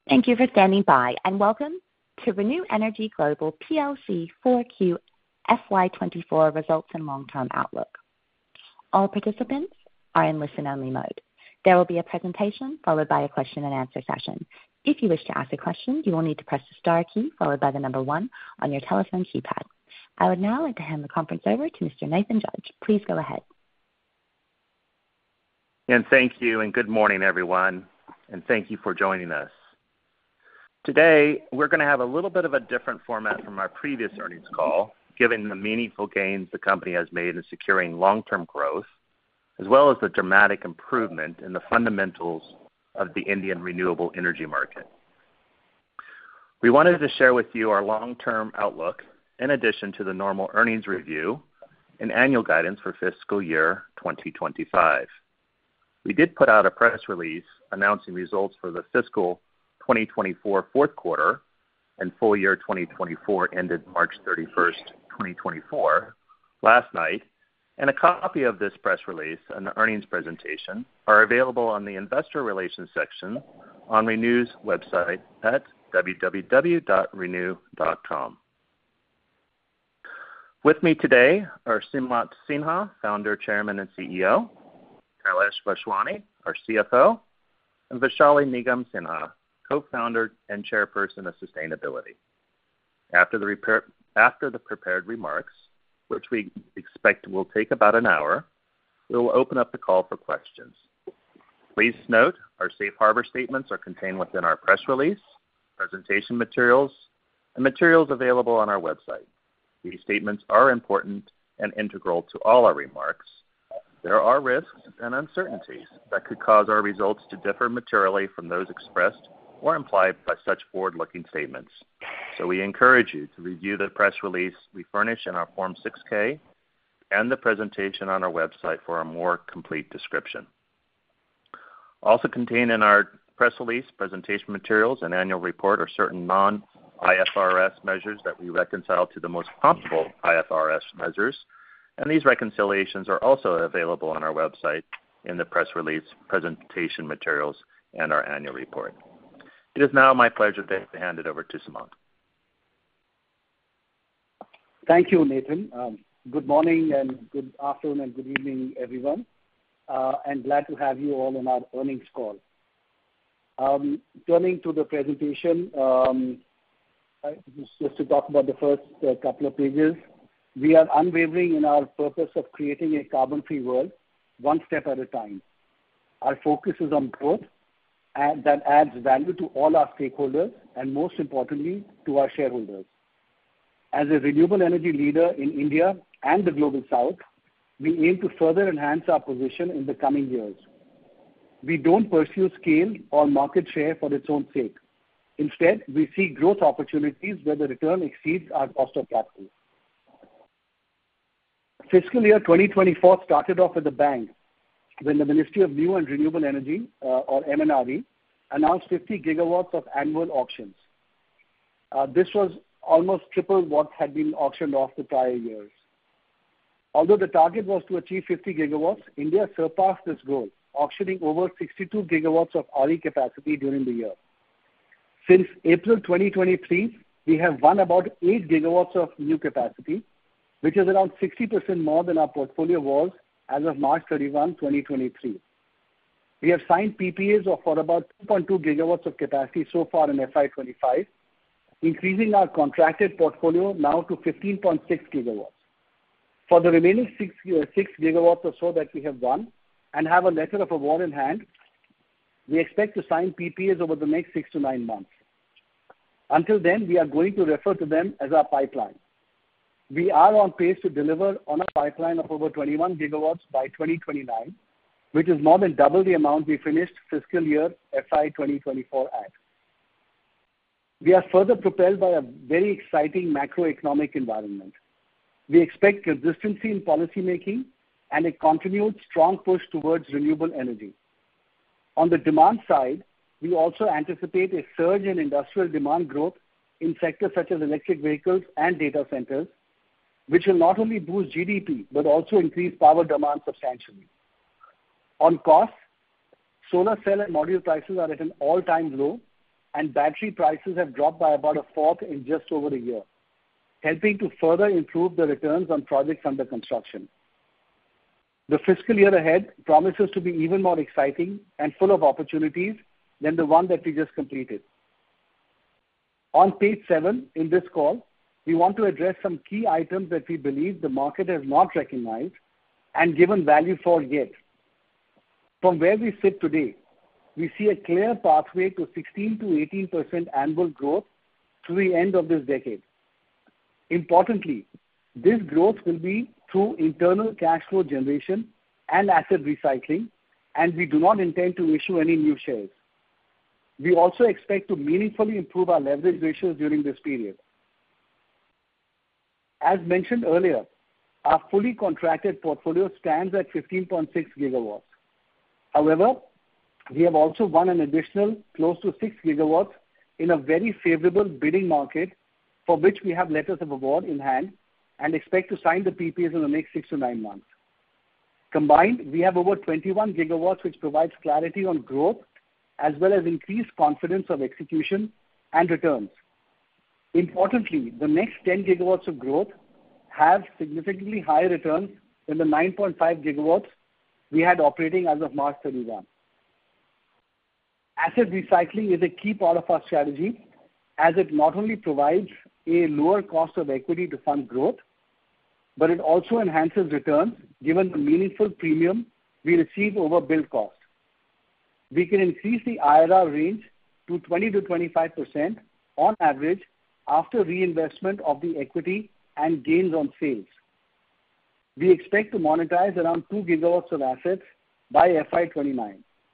Thank you for standing by, and welcome to ReNew Energy Global plc 4Q FY24 Results and Long-Term Outlook. All participants are in listen-only mode. There will be a presentation followed by a question-and-answer session. If you wish to ask a question, you will need to press the star key followed by the number 1 on your telephone keypad. I would now like to hand the conference over to Mr. Nathan Judge. Please go ahead. And thank you, and good morning, everyone, and thank you for joining us. Today, we're going to have a little bit of a different format from our previous earnings call, given the meaningful gains the company has made in securing long-term growth, as well as the dramatic improvement in the fundamentals of the Indian renewable energy market. We wanted to share with you our long-term outlook in addition to the normal earnings review and annual guidance for fiscal year 2025. We did put out a press release announcing results for the fiscal 2024 fourth quarter and full year 2024 ended March 31st, 2024, last night, and a copy of this press release and the earnings presentation are available on the Investor Relations section on ReNew's website at www.renew.com. With me today are Sumant Sinha, Founder, Chairman, and CEO, Kailash Vaswani, our CFO, and Vaishali Nigam Sinha, Co-founder and Chairperson of Sustainability. After the prepared remarks, which we expect will take about an hour, we will open up the call for questions. Please note, our safe harbor statements are contained within our press release, presentation materials, and materials available on our website. These statements are important and integral to all our remarks. There are risks and uncertainties that could cause our results to differ materially from those expressed or implied by such forward-looking statements. So we encourage you to review the press release we furnish in our Form 6K and the presentation on our website for a more complete description. Also contained in our press release, presentation materials, and annual report are certain non-IFRS measures that we reconcile to the most comparable IFRS measures, and these reconciliations are also available on our website in the press release, presentation materials, and our annual report. It is now my pleasure to hand it over to Sumant. Thank you, Nathan. Good morning and good afternoon and good evening, everyone. And glad to have you all on our earnings call. Turning to the presentation, just to talk about the first couple of pages, we are unwavering in our purpose of creating a carbon-free world, one step at a time. Our focus is on growth that adds value to all our stakeholders and, most importantly, to our shareholders. As a renewable energy leader in India and the Global South, we aim to further enhance our position in the coming years. We don't pursue scale or market share for its own sake. Instead, we see growth opportunities where the return exceeds our cost of capital. Fiscal year 2024 started off with a bang when the Ministry of New and Renewable Energy, or MNRE, announced 50 gigawatts of annual auctions. This was almost triple what had been auctioned off the prior years. Although the target was to achieve 50 gigawatts, India surpassed this goal, auctioning over 62 gigawatts of RE capacity during the year. Since April 2023, we have won about 8 gigawatts of new capacity, which is around 60% more than our portfolio was as of March 31, 2023. We have signed PPAs for about 2.2 gigawatts of capacity so far in FY25, increasing our contracted portfolio now to 15.6 gigawatts. For the remaining 6 gigawatts or so that we have won and have a letter of award in hand, we expect to sign PPAs over the next 6 to 9 months. Until then, we are going to refer to them as our pipeline. We are on pace to deliver on a pipeline of over 21 gigawatts by 2029, which is more than double the amount we finished fiscal year FY 2024 at. We are further propelled by a very exciting macroeconomic environment. We expect consistency in policymaking and a continued strong push towards renewable energy. On the demand side, we also anticipate a surge in industrial demand growth in sectors such as electric vehicles and data centers, which will not only boost GDP, but also increase power demand substantially. On costs, solar cell and module prices are at an all-time low, and battery prices have dropped by about a fourth in just over a year, helping to further improve the returns on projects under construction. The fiscal year ahead promises to be even more exciting and full of opportunities than the one that we just completed. On page 7 in this call, we want to address some key items that we believe the market has not recognized and given value for yet. From where we sit today, we see a clear pathway to 16 to 18% annual growth through the end of this decade. Importantly, this growth will be through internal cash flow generation and asset recycling, and we do not intend to issue any new shares. We also expect to meaningfully improve our leverage ratios during this period. As mentioned earlier, our fully contracted portfolio stands at 15.6 gigawatts. However, we have also won an additional close to 6 gigawatts in a very favorable bidding market for which we have letters of award in hand and expect to sign the PPAs in the next 6 to 9 months. Combined, we have over 21 gigawatts, which provides clarity on growth as well as increased confidence of execution and returns. Importantly, the next 10 gigawatts of growth have significantly higher returns than the 9.5 gigawatts we had operating as of March 31. Asset recycling is a key part of our strategy, as it not only provides a lower cost of equity to fund growth, but it also enhances returns given the meaningful premium we receive over build cost. We can increase the IRR range to 20 to 25% on average after reinvestment of the equity and gains on sales. We expect to monetize around 2 gigawatts of assets by FY29.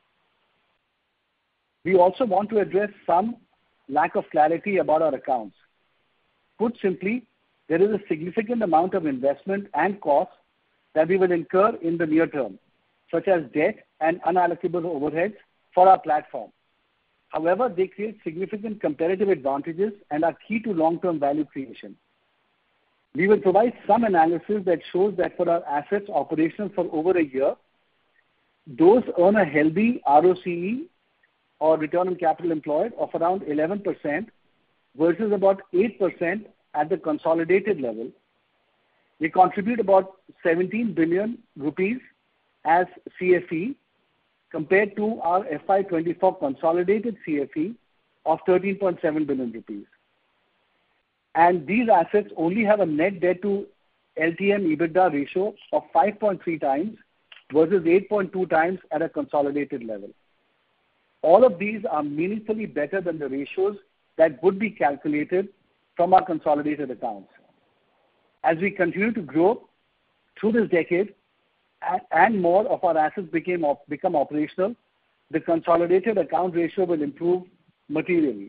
We also want to address some lack of clarity about our accounts. Put simply, there is a significant amount of investment and costs that we will incur in the near term, such as debt and unallocable overheads for our platform. However, they create significant competitive advantages and are key to long-term value creation. We will provide some analysis that shows that for our assets operational for over a year, those earn a healthy ROCE or return on capital employed of around 11% versus about 8% at the consolidated level. They contribute about 17 billion rupees as CFE compared to our FY24 consolidated CFE of 13.7 billion rupees. And these assets only have a net debt to LTM EBITDA ratio of 5.3 times versus 8.2 times at a consolidated level. All of these are meaningfully better than the ratios that would be calculated from our consolidated accounts. As we continue to grow through this decade and more of our assets become operational, the consolidated account ratio will improve materially.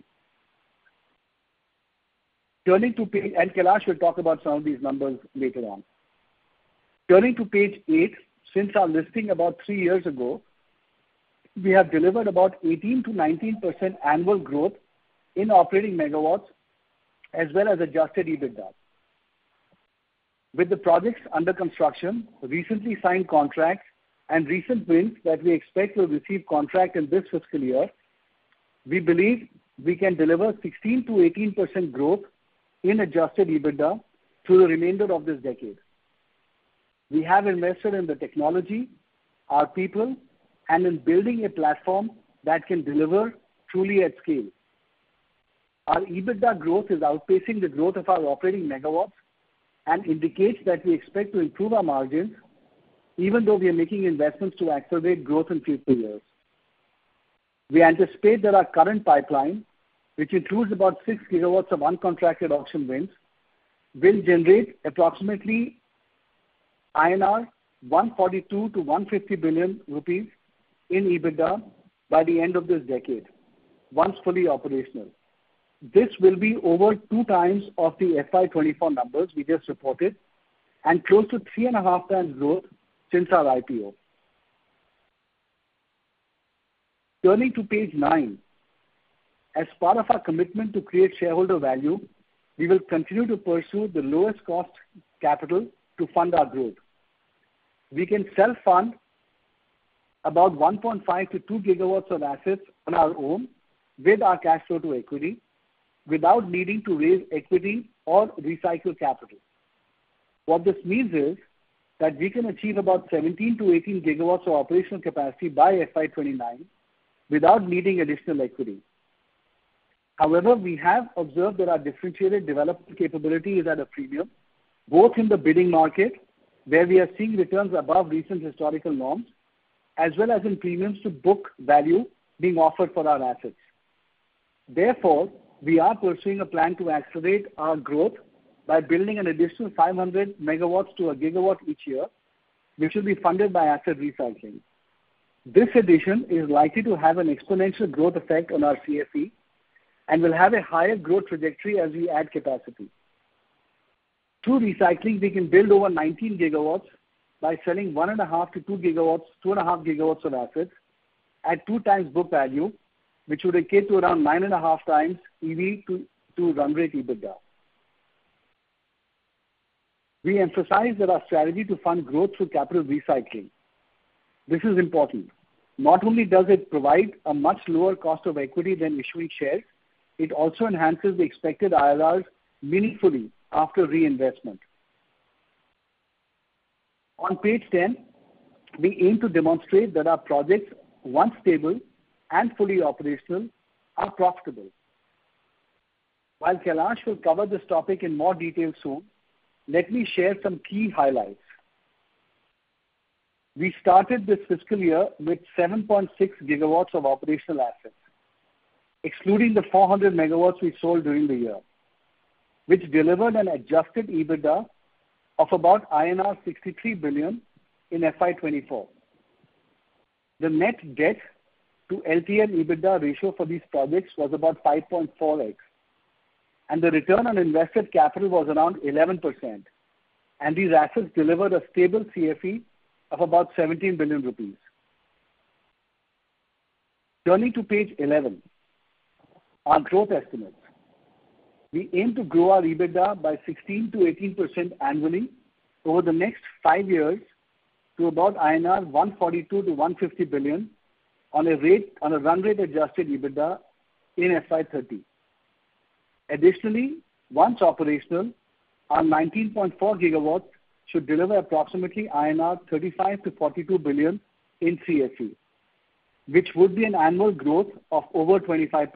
Turning to page, and Kailash will talk about some of these numbers later on. Turning to page 8, since our listing about 3 years ago, we have delivered about 18 to 19% annual growth in operating megawatts as well as adjusted EBITDA. With the projects under construction, recently signed contracts, and recent wins that we expect will receive contract in this fiscal year, we believe we can deliver 16 to 18% growth in adjusted EBITDA through the remainder of this decade. We have invested in the technology, our people, and in building a platform that can deliver truly at scale. Our EBITDA growth is outpacing the growth of our operating megawatts and indicates that we expect to improve our margins even though we are making investments to accelerate growth in future years. We anticipate that our current pipeline, which includes about 6 gigawatts of uncontracted auction wins, will generate approximately INR 142 to 150 billion rupees in EBITDA by the end of this decade, once fully operational. This will be over 2 times of the FY24 numbers we just reported and close to 3.5 times growth since our IPO. Turning to page 9, as part of our commitment to create shareholder value, we will continue to pursue the lowest cost capital to fund our growth. We can self-fund about 1.5 to 2 gigawatts of assets on our own with our cash flow to equity without needing to raise equity or recycle capital. What this means is that we can achieve about 17 to 18 gigawatts of operational capacity by FY29 without needing additional equity. However, we have observed that our differentiated development capability is at a premium, both in the bidding market, where we are seeing returns above recent historical norms, as well as in premiums to book value being offered for our assets. Therefore, we are pursuing a plan to accelerate our growth by building an additional 500 megawatts to a gigawatt each year, which will be funded by asset recycling. This addition is likely to have an exponential growth effect on our CFE and will have a higher growth trajectory as we add capacity. Through recycling, we can build over 19 gigawatts by selling 1.5 to 2.5 gigawatts of assets at 2 times book value, which would equate to around 9.5 times EV to run rate EBITDA. We emphasize that our strategy to fund growth through capital recycling. This is important. Not only does it provide a much lower cost of equity than issuing shares, it also enhances the expected IRRs meaningfully after reinvestment. On page 10, we aim to demonstrate that our projects, once stable and fully operational, are profitable. While Kailash will cover this topic in more detail soon, let me share some key highlights. We started this fiscal year with 7.6 gigawatts of operational assets, excluding the 400 megawatts we sold during the year, which delivered an adjusted EBITDA of about INR 63 billion in FY24. The net debt to LTM EBITDA ratio for these projects was about 5.4x, and the return on invested capital was around 11%, and these assets delivered a stable CFE of about 17 billion rupees. Turning to page 11, our growth estimates. We aim to grow our EBITDA by 16 to 18% annually over the next 5 years to about INR 142 to 150 billion on a run rate adjusted EBITDA in FY30. Additionally, once operational, our 19.4 gigawatts should deliver approximately INR 35 to 42 billion in CFE, which would be an annual growth of over 25%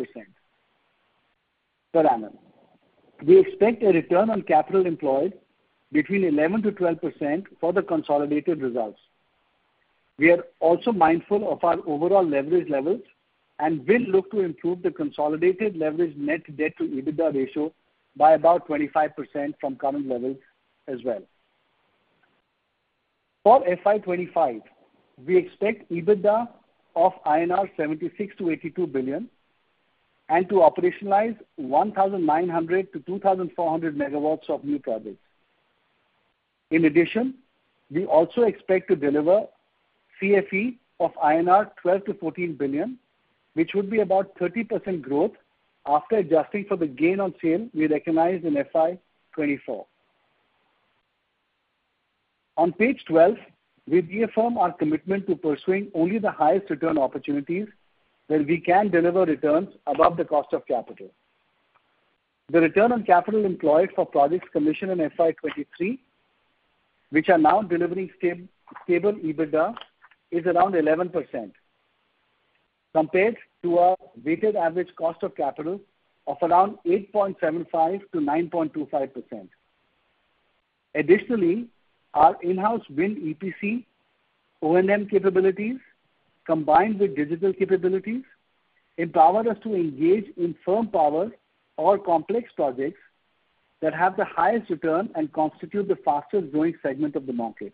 per annum. We expect a return on capital employed between 11 to 12% for the consolidated results. We are also mindful of our overall leverage levels and will look to improve the consolidated leverage net debt to EBITDA ratio by about 25% from current levels as well. For FY25, we expect EBITDA of INR 76 to 82 billion and to operationalize 1,900 to 2,400 megawatts of new projects. In addition, we also expect to deliver CFE of INR 12 to 14 billion, which would be about 30% growth after adjusting for the gain on sale we recognized in FY24. On page 12, we reaffirm our commitment to pursuing only the highest return opportunities where we can deliver returns above the cost of capital. The return on capital employed for projects commissioned in FY23, which are now delivering stable EBITDA, is around 11%, compared to our weighted average cost of capital of around 8.75 to 9.25%. Additionally, our in-house wind EPC, O&M capabilities, combined with digital capabilities, empower us to engage in firm power or complex projects that have the highest return and constitute the fastest growing segment of the market.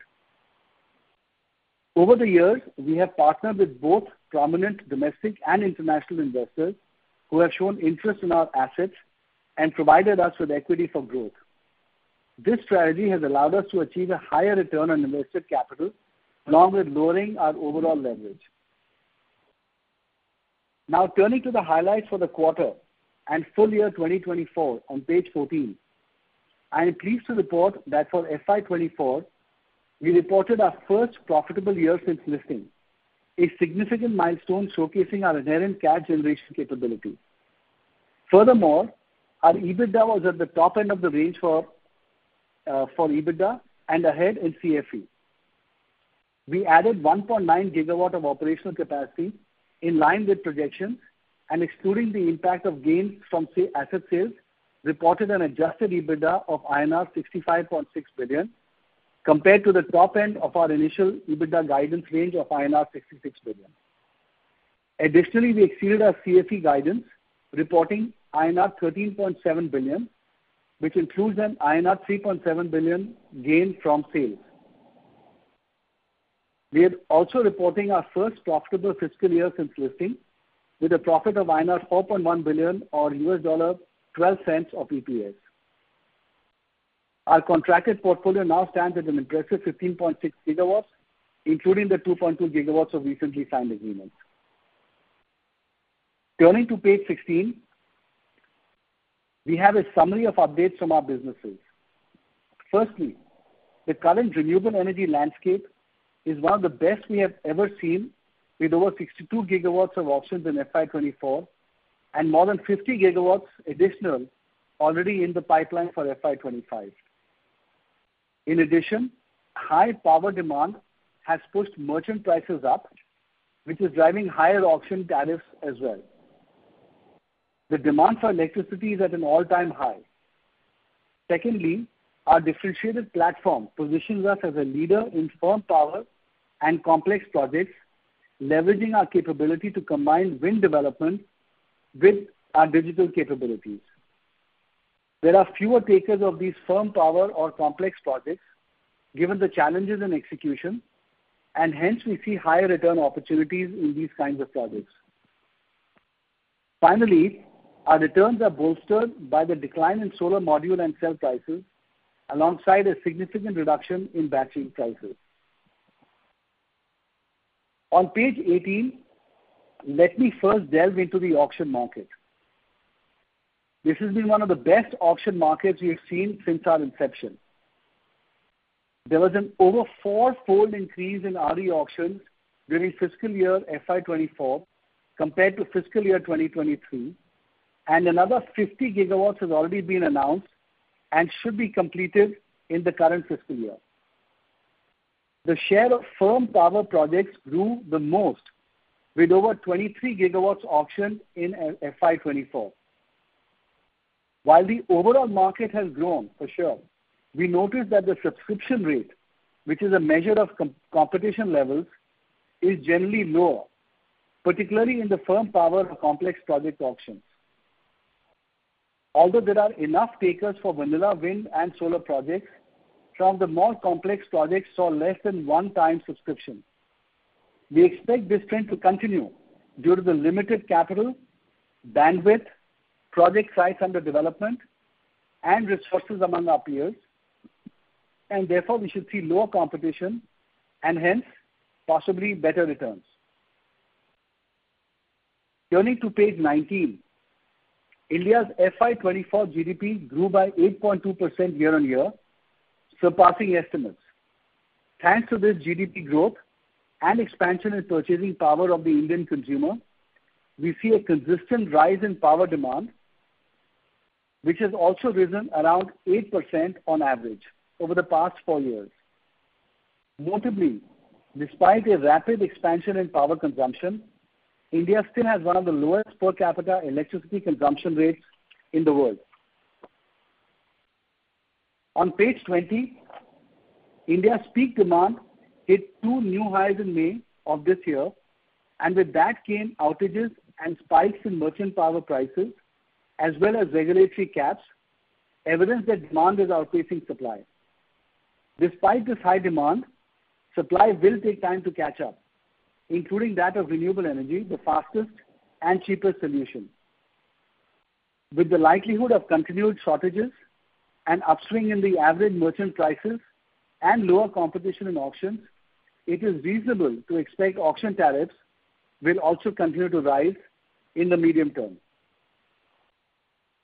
Over the years, we have partnered with both prominent domestic and international investors who have shown interest in our assets and provided us with equity for growth. This strategy has allowed us to achieve a higher return on invested capital, along with lowering our overall leverage. Now, turning to the highlights for the quarter and full year 2024 on page 14, I am pleased to report that for FY24, we reported our first profitable year since listing, a significant milestone showcasing our inherent cash generation capability. Furthermore, our EBITDA was at the top end of the range for EBITDA and ahead in CFE. We added 1.9 gigawatt of operational capacity in line with projections, and excluding the impact of gains from asset sales, reported an adjusted EBITDA of INR 65.6 billion, compared to the top end of our initial EBITDA guidance range of INR 66 billion. Additionally, we exceeded our CFE guidance, reporting INR 13.7 billion, which includes an INR 3.7 billion gain from sales. We are also reporting our first profitable fiscal year since listing, with a profit of INR 4.1 billion or $12 of EPS. Our contracted portfolio now stands at an impressive 15.6 gigawatts, including the 2.2 gigawatts of recently signed agreements. Turning to page 16, we have a summary of updates from our businesses. Firstly, the current renewable energy landscape is one of the best we have ever seen, with over 62 gigawatts of auctions in FY24 and more than 50 gigawatts additional already in the pipeline for FY25. In addition, high power demand has pushed merchant prices up, which is driving higher auction tariffs as well. The demand for electricity is at an all-time high. Secondly, our differentiated platform positions us as a leader in firm power and complex projects, leveraging our capability to combine wind development with our digital capabilities. There are fewer takers of these firm power or complex projects, given the challenges in execution, and hence we see higher return opportunities in these kinds of projects. Finally, our returns are bolstered by the decline in solar module and cell prices, alongside a significant reduction in battery prices. On page 18, let me first delve into the auction market. This has been one of the best auction markets we have seen since our inception. There was an over four-fold increase in RE auctions during fiscal year FY24 compared to fiscal year 2023, and another 50 gigawatts has already been announced and should be completed in the current fiscal year. The share of firm power projects grew the most, with over 23 gigawatts auctioned in FY24. While the overall market has grown, for sure, we noticed that the subscription rate, which is a measure of competition levels, is generally lower, particularly in the firm power or complex project auctions. Although there are enough takers for vanilla wind and solar projects, some of the more complex projects saw less than one-time subscription. We expect this trend to continue due to the limited capital, bandwidth, project sites under development, and resources among our peers, and therefore we should see lower competition and hence possibly better returns. Turning to page 19, India's FY24 GDP grew by 8.2% year-on-year, surpassing estimates. Thanks to this GDP growth and expansion in purchasing power of the Indian consumer, we see a consistent rise in power demand, which has also risen around 8% on average over the past 4 years. Notably, despite a rapid expansion in power consumption, India still has one of the lowest per capita electricity consumption rates in the world. On page 20, India's peak demand hit 2 new highs in May of this year, and with that came outages and spikes in merchant power prices, as well as regulatory caps, evidence that demand is outpacing supply. Despite this high demand, supply will take time to catch up, including that of renewable energy, the fastest and cheapest solution. With the likelihood of continued shortages, an upswing in the average merchant prices, and lower competition in auctions, it is reasonable to expect auction tariffs will also continue to rise in the medium term.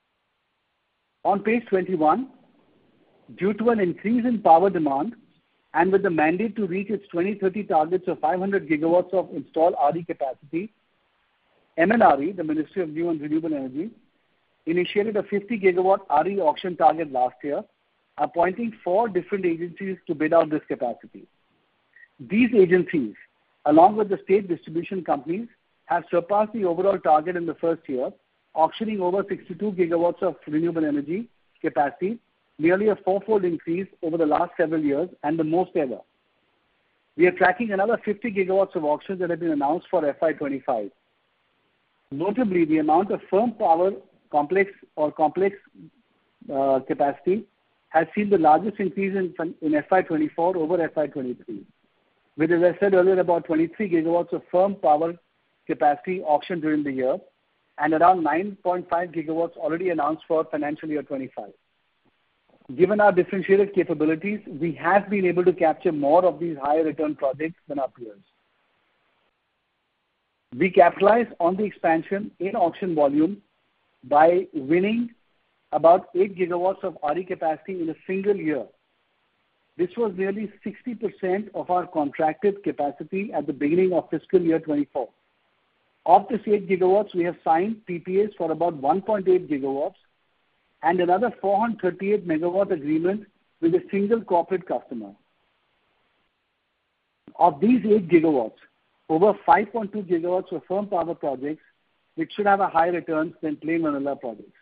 On page 21, due to an increase in power demand, and with the mandate to reach its 2030 targets of 500 gigawatts of installed RE capacity, MNRE, the Ministry of New and Renewable Energy, initiated a 50 gigawatt RE auction target last year, appointing 4 different agencies to bid out this capacity. These agencies, along with the state distribution companies, have surpassed the overall target in the first year, auctioning over 62 gigawatts of renewable energy capacity, nearly a fourfold increase over the last several years and the most ever. We are tracking another 50 gigawatts of auctions that have been announced for FY25. Notably, the amount of firm power complex capacity has seen the largest increase in FY24 over FY23, with, as I said earlier, about 23 gigawatts of firm power capacity auctioned during the year and around 9.5 gigawatts already announced for financial year 25. Given our differentiated capabilities, we have been able to capture more of these higher return projects than our peers. We capitalize on the expansion in auction volume by winning about 8 gigawatts of RE capacity in a single year. This was nearly 60% of our contracted capacity at the beginning of fiscal year 24. Of this 8 gigawatts, we have signed PPAs for about 1.8 gigawatts and another 438 megawatt agreement with a single corporate customer. Of these 8 gigawatts, over 5.2 gigawatts were firm power projects, which should have a higher returns than plain vanilla projects.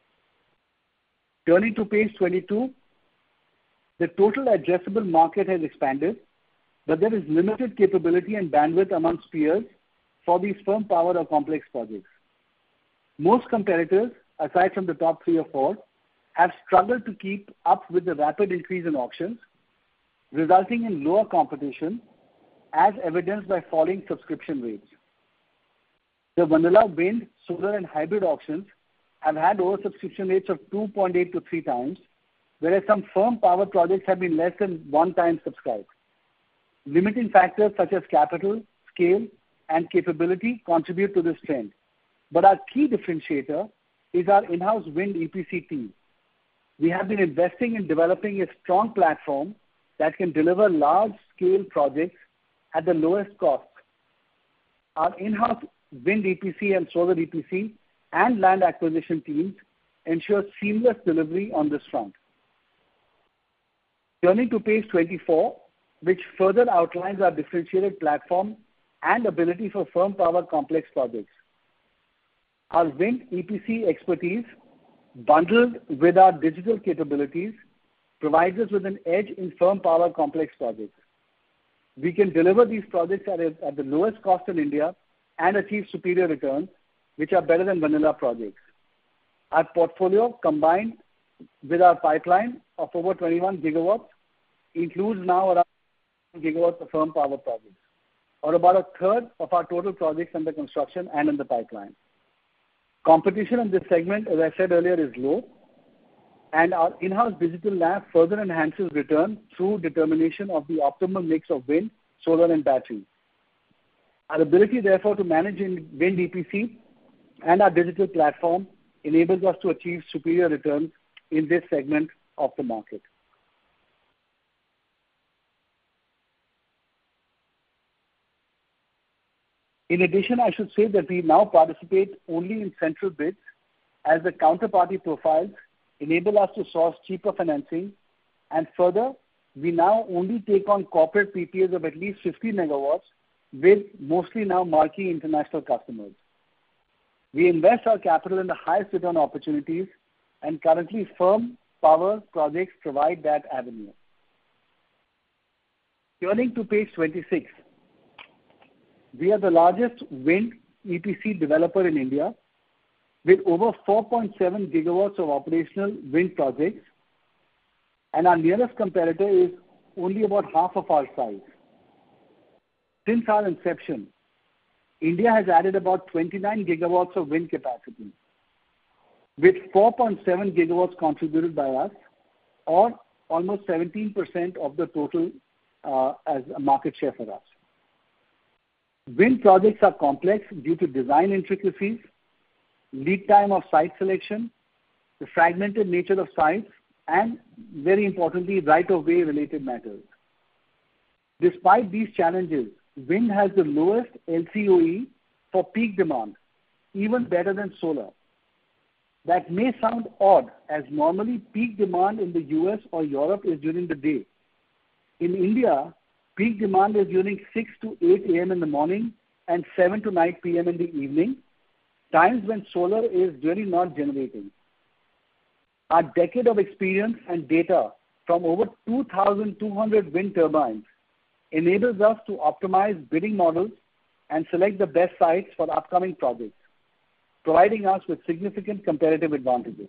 Turning to page 22, the total addressable market has expanded, but there is limited capability and bandwidth amongst peers for these firm power or complex projects. Most competitors, aside from the top 3 or 4, have struggled to keep up with the rapid increase in auctions, resulting in lower competition, as evidenced by falling subscription rates. The vanilla wind, solar, and hybrid auctions have had oversubscription rates of 2.8 to 3 times, whereas some firm power projects have been less than 1 time subscribed. Limiting factors such as capital, scale, and capability contribute to this trend. But our key differentiator is our in-house wind EPC team. We have been investing in developing a strong platform that can deliver large-scale projects at the lowest cost. Our in-house wind EPC and solar EPC and land acquisition teams ensure seamless delivery on this front. Turning to page 24, which further outlines our differentiated platform and ability for firm power complex projects. Our wind EPC expertise, bundled with our digital capabilities, provides us with an edge in firm power complex projects. We can deliver these projects at the lowest cost in India and achieve superior returns, which are better than vanilla projects. Our portfolio, combined with our pipeline of over 21 gigawatts, includes now around gigawatts of firm power projects, or about a third of our total projects under construction and in the pipeline. Competition in this segment, as I said earlier, is low, and our in-house digital lab further enhances return through determination of the optimal mix of wind, solar, and battery. Our ability, therefore, to manage in wind EPC and our digital platform enables us to achieve superior returns in this segment of the market. In addition, I should say that we now participate only in central bids, as the counterparty profiles enable us to source cheaper financing, and further, we now only take on corporate PPAs of at least 50 megawatts with mostly now marquee international customers. We invest our capital in the highest return opportunities, and currently firm power projects provide that avenue. Turning to page 26, we are the largest wind EPC developer in India, with over 4.7 gigawatts of operational wind projects, and our nearest competitor is only about half of our size. Since our inception, India has added about 29 gigawatts of wind capacity, with 4.7 gigawatts contributed by us, or almost 17% of the total as a market share for us. Wind projects are complex due to design intricacies, lead time of site selection, the fragmented nature of sites, and very importantly, right-of-way related matters. Despite these challenges, wind has the lowest LCOE for peak demand, even better than solar. That may sound odd, as normally peak demand in the US or Europe is during the day. In India, peak demand is during 6 to 8 a.m. in the morning and 7 to 9 p.m. in the evening, times when solar is really not generating. Our decade of experience and data from over 2,200 wind turbines enables us to optimize bidding models and select the best sites for upcoming projects, providing us with significant competitive advantages.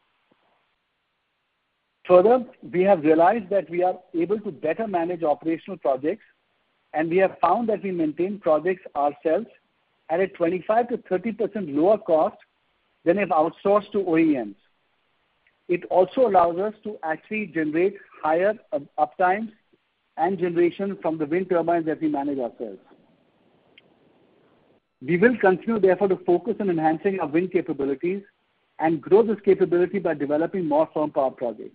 Further, we have realized that we are able to better manage operational projects, and we have found that we maintain projects ourselves at a 25 to 30% lower cost than if outsourced to OEMs. It also allows us to actually generate higher uptimes and generation from the wind turbines that we manage ourselves. We will continue, therefore, to focus on enhancing our wind capabilities and grow this capability by developing more firm power projects.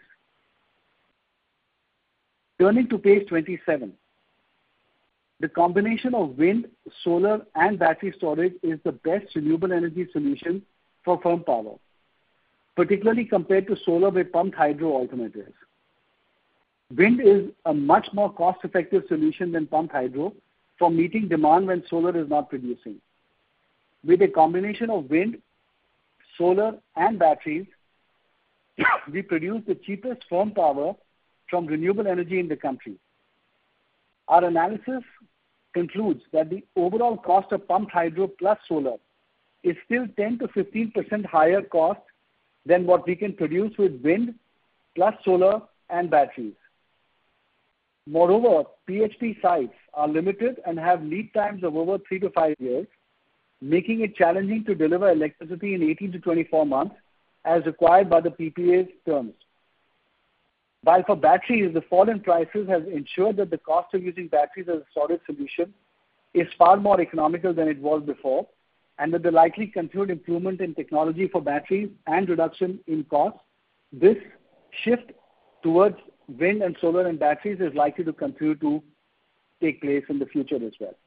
Turning to page 27. The combination of wind, solar, and battery storage is the best renewable energy solution for firm power, particularly compared to solar with pumped hydro alternatives. Wind is a much more cost-effective solution than pumped hydro for meeting demand when solar is not producing. With a combination of wind, solar, and batteries, we produce the cheapest firm power from renewable energy in the country. Our analysis concludes that the overall cost of pumped hydro plus solar is still 10 to 15% higher cost than what we can produce with wind plus solar and batteries. Moreover, PHP sites are limited and have lead times of over 3 to 5 years, making it challenging to deliver electricity in 18 to 24 months as required by the PPA's terms. While for batteries, the fall in prices has ensured that the cost of using batteries as a storage solution is far more economical than it was before, and with the likely continued improvement in technology for batteries and reduction in costs, this shift towards wind and solar and batteries is likely to continue to take place in the future as well.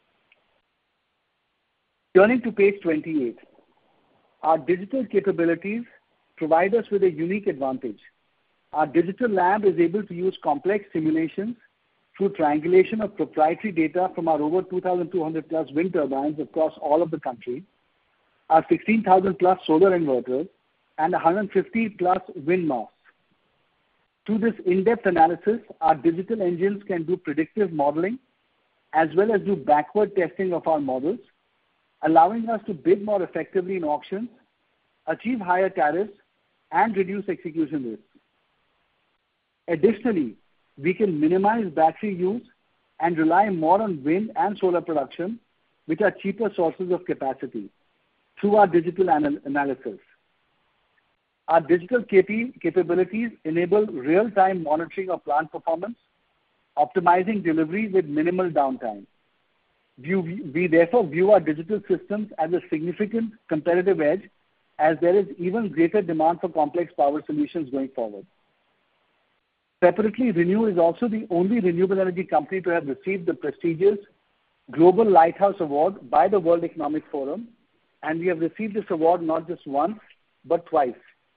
Turning to page 28, our digital capabilities provide us with a unique advantage. Our digital lab is able to use complex simulations through triangulation of proprietary data from our over 2,200 plus wind turbines across all of the country, our 16,000 plus solar inverters, and 150 plus wind masts. Through this in-depth analysis, our digital engines can do predictive modeling as well as do backward testing of our models, allowing us to bid more effectively in auctions, achieve higher tariffs, and reduce execution risks. Additionally, we can minimize battery use and rely more on wind and solar production, which are cheaper sources of capacity, through our digital analysis. Our digital capabilities enable real-time monitoring of plant performance, optimizing delivery with minimal downtime. We therefore view our digital systems as a significant competitive edge, as there is even greater demand for complex power solutions going forward. Separately, ReNew is also the only renewable energy company to have received the prestigious Global Lighthouse Award by the World Economic Forum, and we have received this award not just once, but twice.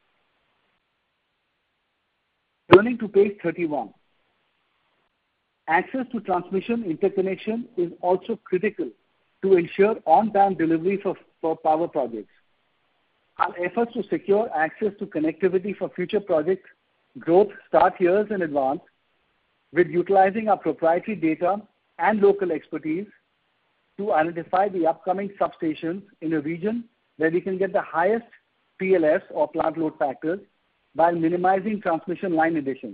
Turning to page 31. Access to transmission interconnection is also critical to ensure on-time delivery for power projects. Our efforts to secure access to connectivity for future project growth start years in advance, with utilizing our proprietary data and local expertise to identify the upcoming substations in a region where we can get the highest PLFs or plant load factors while minimizing transmission line additions.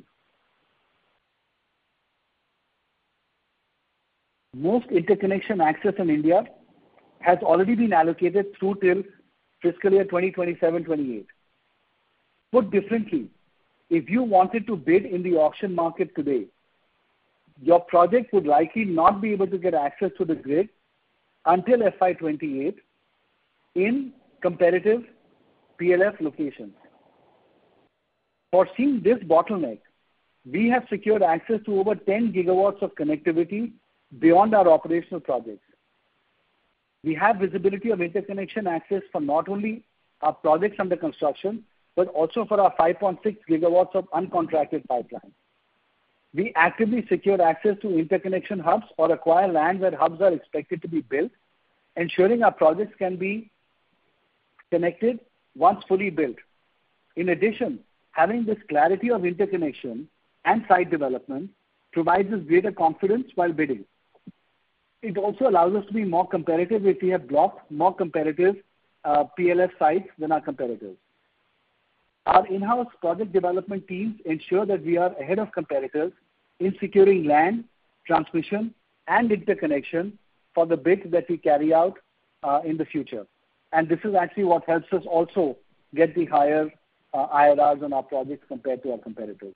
Most interconnection access in India has already been allocated through till fiscal year 2027-28. Put differently, if you wanted to bid in the auction market today, your project would likely not be able to get access to the grid until FY28 in competitive PLF locations. Foreseeing this bottleneck, we have secured access to over 10 gigawatts of connectivity beyond our operational projects. We have visibility of interconnection access for not only our projects under construction, but also for our 5.6 gigawatts of uncontracted pipeline. We actively secure access to interconnection hubs or acquire land where hubs are expected to be built, ensuring our projects can be connected once fully built. In addition, having this clarity of interconnection and site development provides us greater confidence while bidding. It also allows us to be more competitive if we have blocked more competitive PLF sites than our competitors. Our in-house project development teams ensure that we are ahead of competitors in securing land, transmission, and interconnection for the bids that we carry out in the future. And this is actually what helps us also get the higher IRRs on our projects compared to our competitors.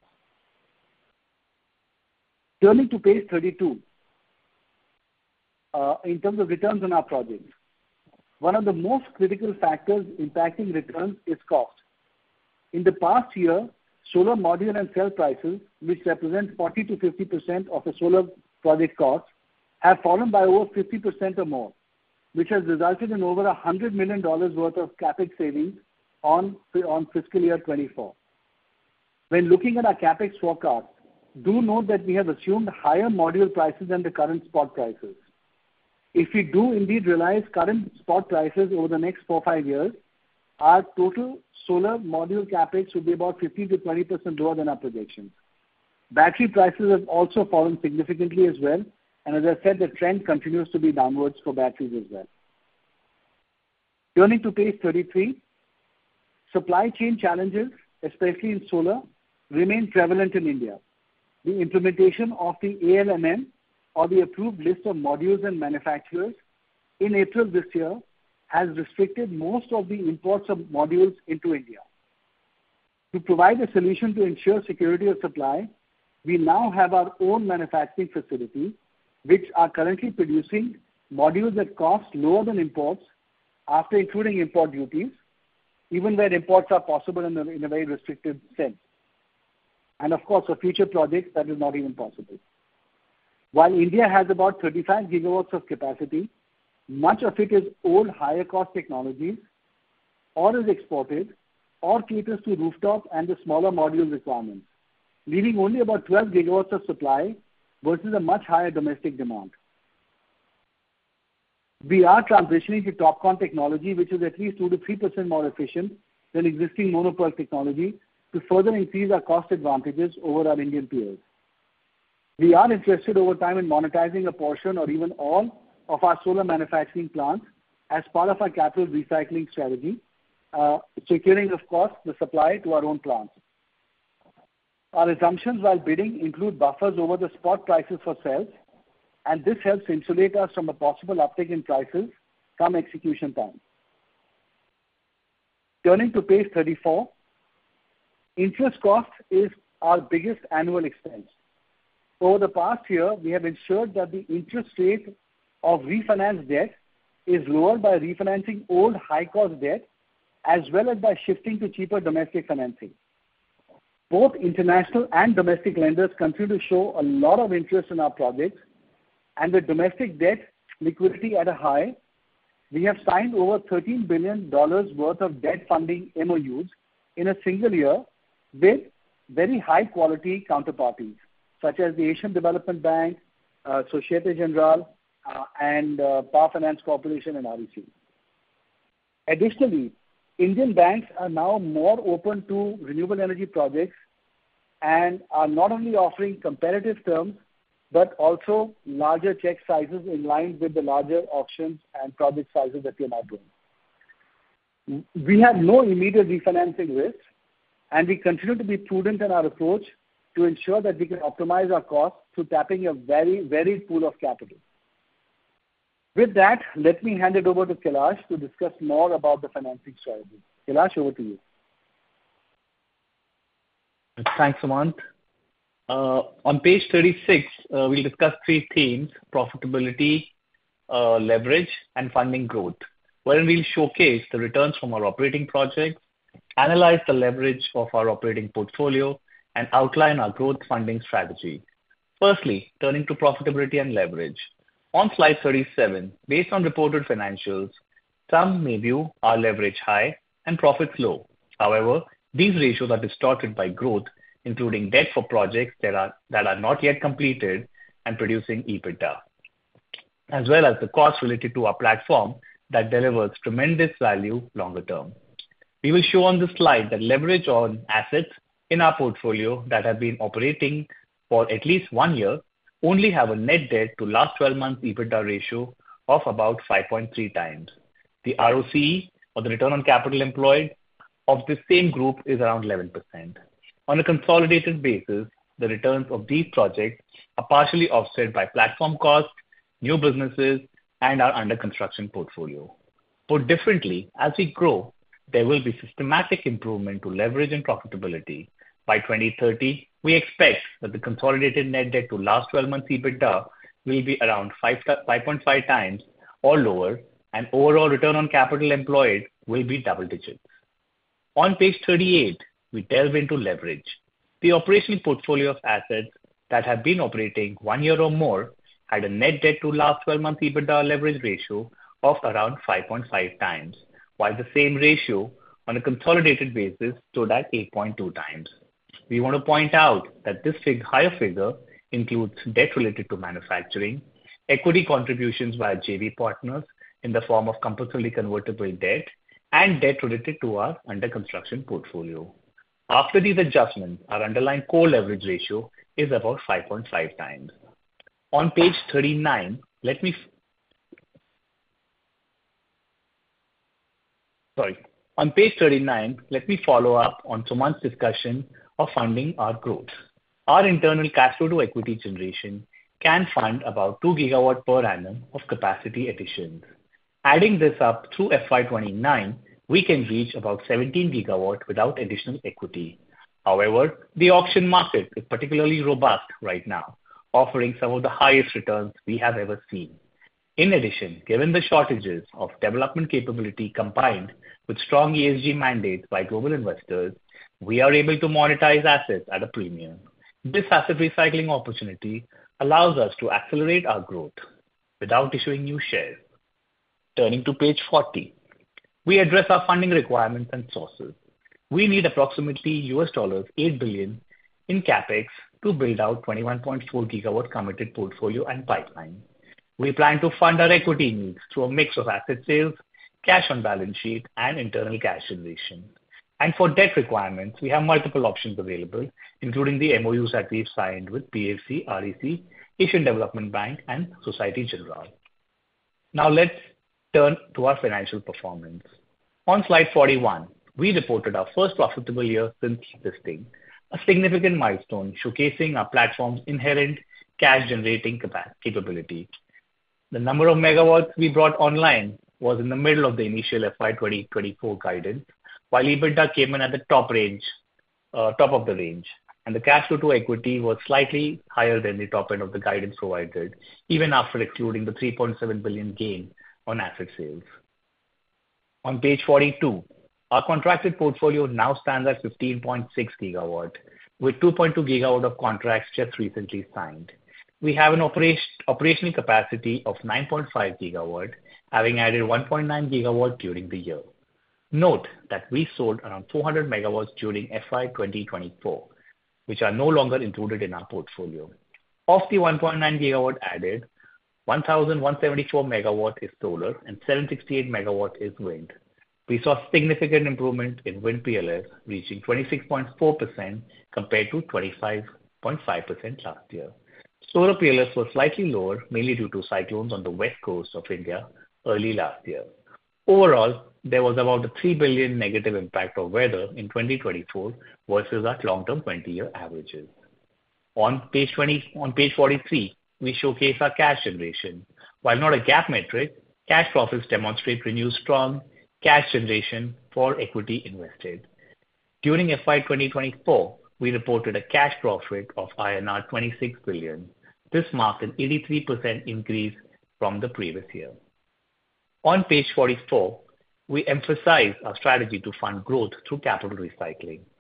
Turning to page 32, in terms of returns on our projects, one of the most critical factors impacting returns is cost. In the past year, solar module and cell prices, which represent 40 to 50% of a solar project cost, have fallen by over 50% or more, which has resulted in over $100 million worth of CapEx savings on fiscal year 24. When looking at our CapEx forecast, do note that we have assumed higher module prices than the current spot prices. If we do indeed realize current spot prices over the next 4-5 years, our total solar module CapEx would be about 15 to 20% lower than our projections. Battery prices have also fallen significantly as well, and as I said, the trend continues to be downwards for batteries as well. Turning to page 33, supply chain challenges, especially in solar, remain prevalent in India. The implementation of the ALMM, or the approved list of modules and manufacturers, in April this year, has restricted most of the imports of modules into India. To provide a solution to ensure security of supply, we now have our own manufacturing facility, which are currently producing modules at cost lower than imports after including import duties, even where imports are possible in a very restricted sense. And of course, for future projects, that is not even possible. While India has about 35 gigawatts of capacity, much of it is old, higher cost technologies, or is exported, or caters to rooftop and the smaller module requirements, leaving only about 12 gigawatts of supply versus a much higher domestic demand. We are transitioning to TOPCon technology, which is at least 2 to 3% more efficient than existing mono-PERC technology, to further increase our cost advantages over our Indian peers. We are interested over time in monetizing a portion or even all of our solar manufacturing plants as part of our capital recycling strategy, securing, of course, the supply to our own plants. Our assumptions while bidding include buffers over the spot prices for cells, and this helps insulate us from a possible uptick in prices come execution time. Turning to page 34, interest cost is our biggest annual expense. Over the past year, we have ensured that the interest rate of refinanced debt is lowered by refinancing old high-cost debt, as well as by shifting to cheaper domestic financing. Both international and domestic lenders continue to show a lot of interest in our projects, and with domestic debt liquidity at a high, we have signed over $13 billion worth of debt funding MOUs in a single year with very high-quality counterparties, such as the Asian Development Bank, Societe Generale, and Power Finance Corporation and REC. Additionally, Indian banks are now more open to renewable energy projects and are not only offering competitive terms, but also larger check sizes in line with the larger auctions and project sizes that we are now doing. We have no immediate refinancing risks, and we continue to be prudent in our approach to ensure that we can optimize our costs through tapping a very varied pool of capital. With that, let me hand it over to Kailash to discuss more about the financing strategy. Kailash, over to you. Thanks, Sumant. On page 36, we'll discuss 3 themes: profitability, leverage, and funding growth, wherein we'll showcase the returns from our operating projects, analyze the leverage of our operating portfolio, and outline our growth funding strategy. Firstly, turning to profitability and leverage. On slide 37, based on reported financials, some may view our leverage high and profits low. However, these ratios are distorted by growth, including debt for projects that are not yet completed and producing EBITDA, as well as the cost related to our platform that delivers tremendous value longer term. We will show on this slide that leverage on assets in our portfolio that have been operating for at least 1 year only have a net debt to last 12 months EBITDA ratio of about 5.3 times. The ROCE, or the return on capital employed, of the same group is around 11%. On a consolidated basis, the returns of these projects are partially offset by platform costs, new businesses, and our under-construction portfolio. Put differently, as we grow, there will be systematic improvement to leverage and profitability. By 2030, we expect that the consolidated net debt to last 12 months EBITDA will be around 5.5 times or lower, and overall return on capital employed will be double digits. On page 38, we delve into leverage. The operational portfolio of assets that have been operating 1 year or more had a net debt to last 12 months EBITDA leverage ratio of around 5.5 times, while the same ratio on a consolidated basis stood at 8.2 times. We want to point out that this higher figure includes debt related to manufacturing, equity contributions via JV partners in the form of compulsorily convertible debt, and debt related to our under-construction portfolio. After these adjustments, our underlying core leverage ratio is about 5.5 times. On page 39, let me follow up on Sumant's discussion of funding our growth. Our internal cash flow to equity generation can fund about 2 gigawatt per annum of capacity additions. Adding this up through FY29, we can reach about 17 gigawatt without additional equity. However, the auction market is particularly robust right now, offering some of the highest returns we have ever seen. In addition, given the shortages of development capability combined with strong ESG mandates by global investors, we are able to monetize assets at a premium. This asset recycling opportunity allows us to accelerate our growth without issuing new shares. Turning to page 40, we address our funding requirements and sources. We need approximately $8 billion in CapEx to build out 21.4 gigawatt committed portfolio and pipeline. We plan to fund our equity needs through a mix of asset sales, cash on balance sheet, and internal cash generation. And for debt requirements, we have multiple options available, including the MOUs that we've signed with PFC, REC, Asian Development Bank, and Société Générale. Now let's turn to our financial performance. On slide 41, we reported our first profitable year since listing, a significant milestone showcasing our platform's inherent cash-generating capability. The number of megawatts we brought online was in the middle of the initial FY 2024 guidance, while EBITDA came in at the top of the range, and the cash flow to equity was slightly higher than the top end of the guidance provided, even after excluding the $3.7 billion gain on asset sales. On page 42, our contracted portfolio now stands at 15.6 gigawatt, with 2.2 gigawatt of contracts just recently signed. We have an operational capacity of 9.5 gigawatt, having added 1.9 gigawatt during the year. Note that we sold around 400 megawatts during FY 2024, which are no longer included in our portfolio. Of the 1.9 gigawatt added, 1,174 megawatt is solar and 768 megawatt is wind. We saw significant improvement in wind PLF, reaching 26.4% compared to 25.5% last year. Solar PLF was slightly lower, mainly due to cyclones on the west coast of India early last year. Overall, there was about a $3 billion negative impact of weather in 2024 versus our long-term 20-year averages. On page 43, we showcase our cash generation. While not a GAAP metric, cash profits demonstrate renewed strong cash generation for equity invested. During FY 2024, we reported a cash profit of INR 26 billion. This marked an 83% increase from the previous year. On page 44, we emphasize our strategy to fund growth through capital recycling.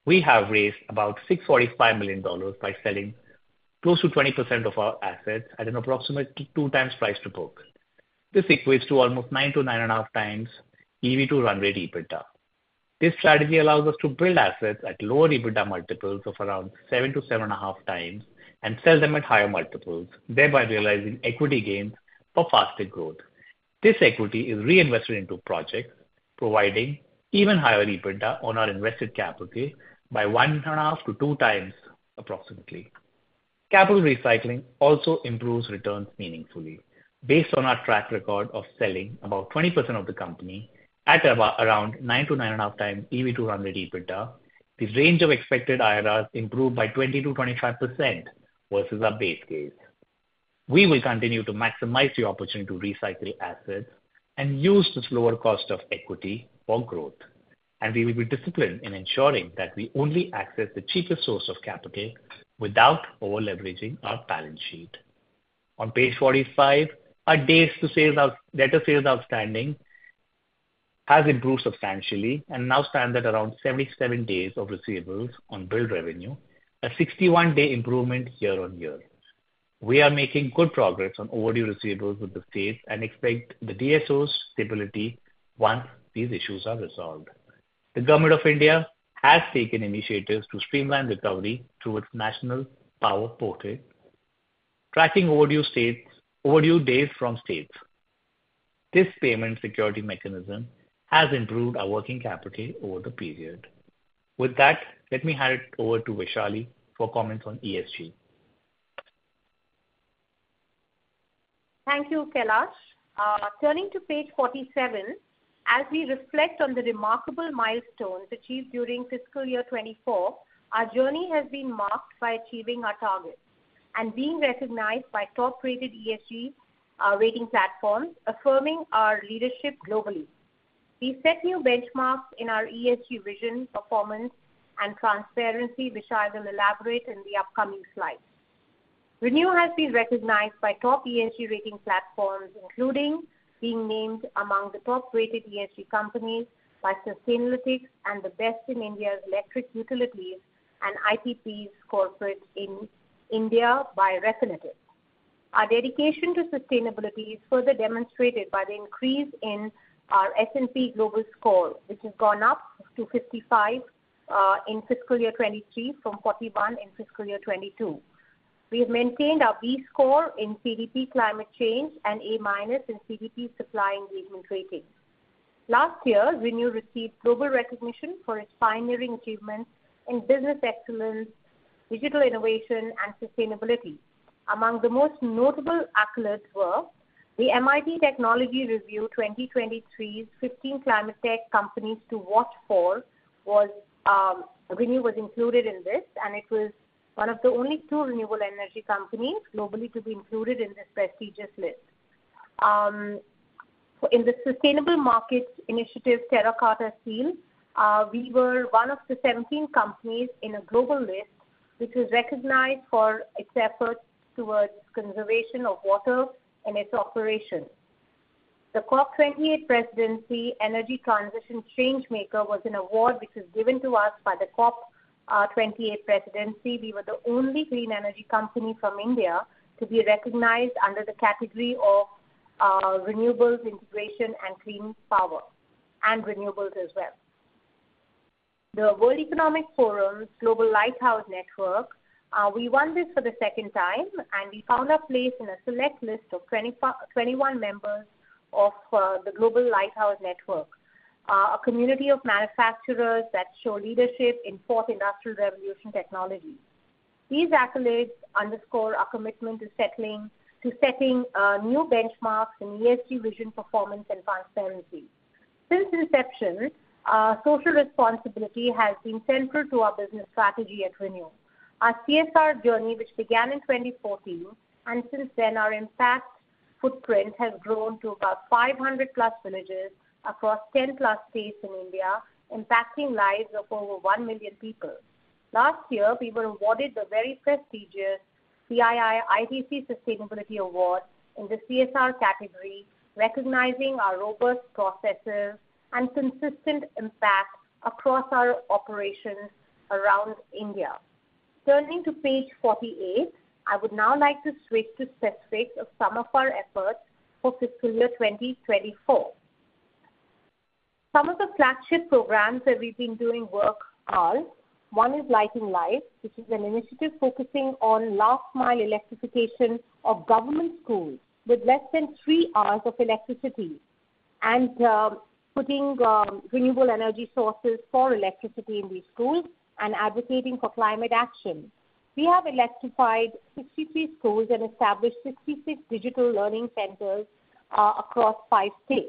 We have raised about $645 million by selling close to 20% of our assets at an approximate 2 times price to book. This equates to almost 9 to 9.5 times EV to run rate EBITDA. This strategy allows us to build assets at lower EBITDA multiples of around 7 to 7.5 times and sell them at higher multiples, thereby realizing equity gains for faster growth. This equity is reinvested into projects, providing even higher EBITDA on our invested capital by 1.5 to 2 times approximately. Capital recycling also improves returns meaningfully. Based on our track record of selling about 20% of the company at around 9 to 9.5 times EV to run rate EBITDA, the range of expected IRRs improved by 20 to 25% versus our base case. We will continue to maximize the opportunity to recycle assets and use this lower cost of equity for growth. And we will be disciplined in ensuring that we only access the cheapest source of capital without over-leveraging our balance sheet. On page 45, our debtor sales outstanding has improved substantially and now stands at around 77 days of receivables on billed revenue, a 61-day improvement year-on-year. We are making good progress on overdue receivables with the states and expect the DSO's stability once these issues are resolved. The Government of India has taken initiatives to streamline recovery through its National Power Portal, tracking overdue days from states. This payment security mechanism has improved our working capital over the period. With that, let me hand it over to Vaishali for comments on ESG. Thank you, Kailash. Turning to page 47, as we reflect on the remarkable milestones achieved during fiscal year 24, our journey has been marked by achieving our targets and being recognized by top-rated ESG rating platforms, affirming our leadership globally. We set new benchmarks in our ESG vision, performance, and transparency, which I will elaborate in the upcoming slides. ReNew has been recognized by top ESG rating platforms, including being named among the top-rated ESG companies by Sustainalytics and the best in India's electric utilities and IPP's corporate in India by Refinitiv. Our dedication to sustainability is further demonstrated by the increase in our S&P Global score, which has gone up to 55 in fiscal year 23 from 41 in fiscal year 22. We have maintained our B score in CDP climate change and A- in CDP supply engagement rating. Last year, ReNew received global recognition for its pioneering achievements in business excellence, digital innovation, and sustainability. Among the most notable accolades were the MIT Technology Review 2023's 15 climate tech companies to watch for. ReNew was included in this, and it was one of the only 2 renewable energy companies globally to be included in this prestigious list. In the Sustainable Markets Initiative Terra Carta Seal, we were one of the 17 companies in a global list which was recognized for its efforts towards conservation of water in its operations. The COP28 Presidency Energy Transition Changemaker was an award which was given to us by the COP28 Presidency. We were the only green energy company from India to be recognized under the category of renewables, integration, and clean power, and renewables as well. The World Economic Forum's Global Lighthouse Network, we won this for the second time, and we found our place in a select list of 21 members of the Global Lighthouse Network, a community of manufacturers that show leadership in fourth industrial revolution technology. These accolades underscore our commitment to setting new benchmarks in ESG vision, performance, and transparency. Since inception, social responsibility has been central to our business strategy at ReNew. Our CSR journey, which began in 2014, and since then our impact footprint has grown to about 500 plus villages across 10 plus states in India, impacting lives of over 1 million people. Last year, we were awarded the very prestigious CII ITC Sustainability Award in the CSR category, recognizing our robust processes and consistent impact across our operations around India. Turning to page 48, I would now like to switch to specifics of some of our efforts for fiscal year 2024. Some of the flagship programs that we've been doing work are, one is Lighting Life, which is an initiative focusing on last-mile electrification of government schools with less than 3 hours of electricity and putting renewable energy sources for electricity in these schools and advocating for climate action. We have electrified 63 schools and established 66 digital learning centers across 5 states.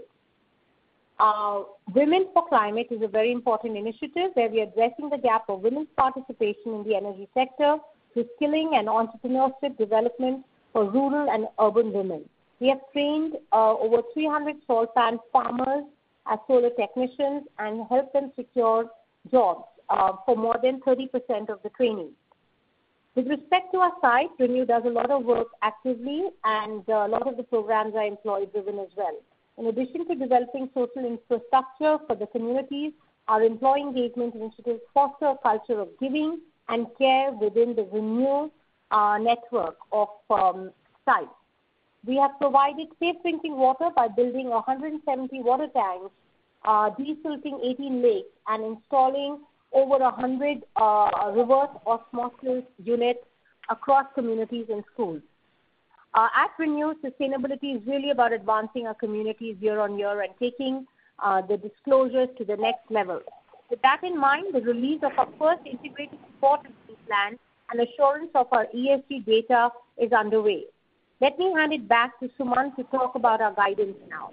Women for Climate is a very important initiative where we are addressing the gap of women's participation in the energy sector through skilling and entrepreneurship development for rural and urban women. We have trained over 300 solar panel farmers as solar technicians and helped them secure jobs for more than 30% of the trainees. With respect to our site, ReNew does a lot of work actively, and a lot of the programs are employee-driven as well. In addition to developing social infrastructure for the communities, our employee engagement initiatives foster a culture of giving and care within the ReNew network of sites. We have provided safe drinking water by building 170 water tanks, desilting 18 lakes, and installing over 100 reverse osmosis units across communities and schools. At ReNew, sustainability is really about advancing our communities year on year and taking the disclosures to the next level. With that in mind, the release of our first integrated report plan and assurance of our ESG data is underway. Let me hand it back to Sumant to talk about our guidance now.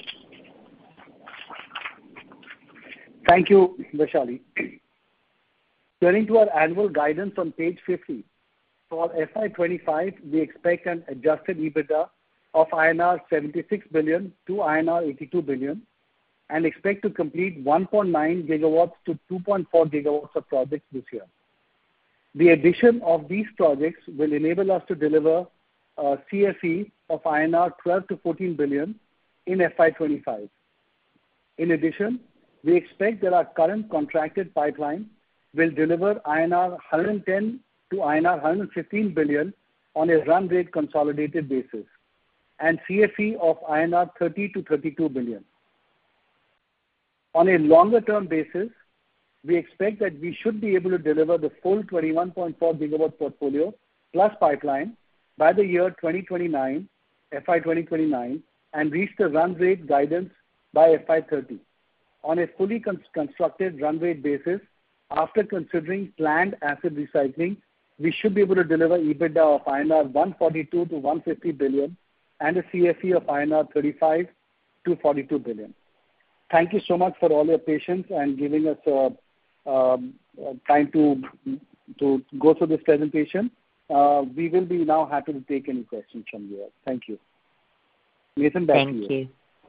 Thank you, Vaishali. Turning to our annual guidance on page 50, for FY25, we expect an adjusted EBITDA of INR 76 billion to INR 82 billion and expect to complete 1.9 gigawatts to 2.4 gigawatts of projects this year. The addition of these projects will enable us to deliver a CFE of INR 12 to 14 billion in FY25. In addition, we expect that our current contracted pipeline will deliver INR 110 to INR 115 billion on a run rate consolidated basis and CFE of INR 30 to 32 billion. On a longer term basis, we expect that we should be able to deliver the full 21.4 gigawatt portfolio plus pipeline by the year 2029, FY 2029, and reach the run rate guidance by FY 30. On a fully constructed run rate basis, after considering planned asset recycling, we should be able to deliver EBITDA of INR 142 to 150 billion and a CFE of INR 35 to 42 billion. Thank you so much for all your patience and giving us time to go through this presentation. We will be now happy to take any questions from you. Thank you. Nathan, back to you. Thank you.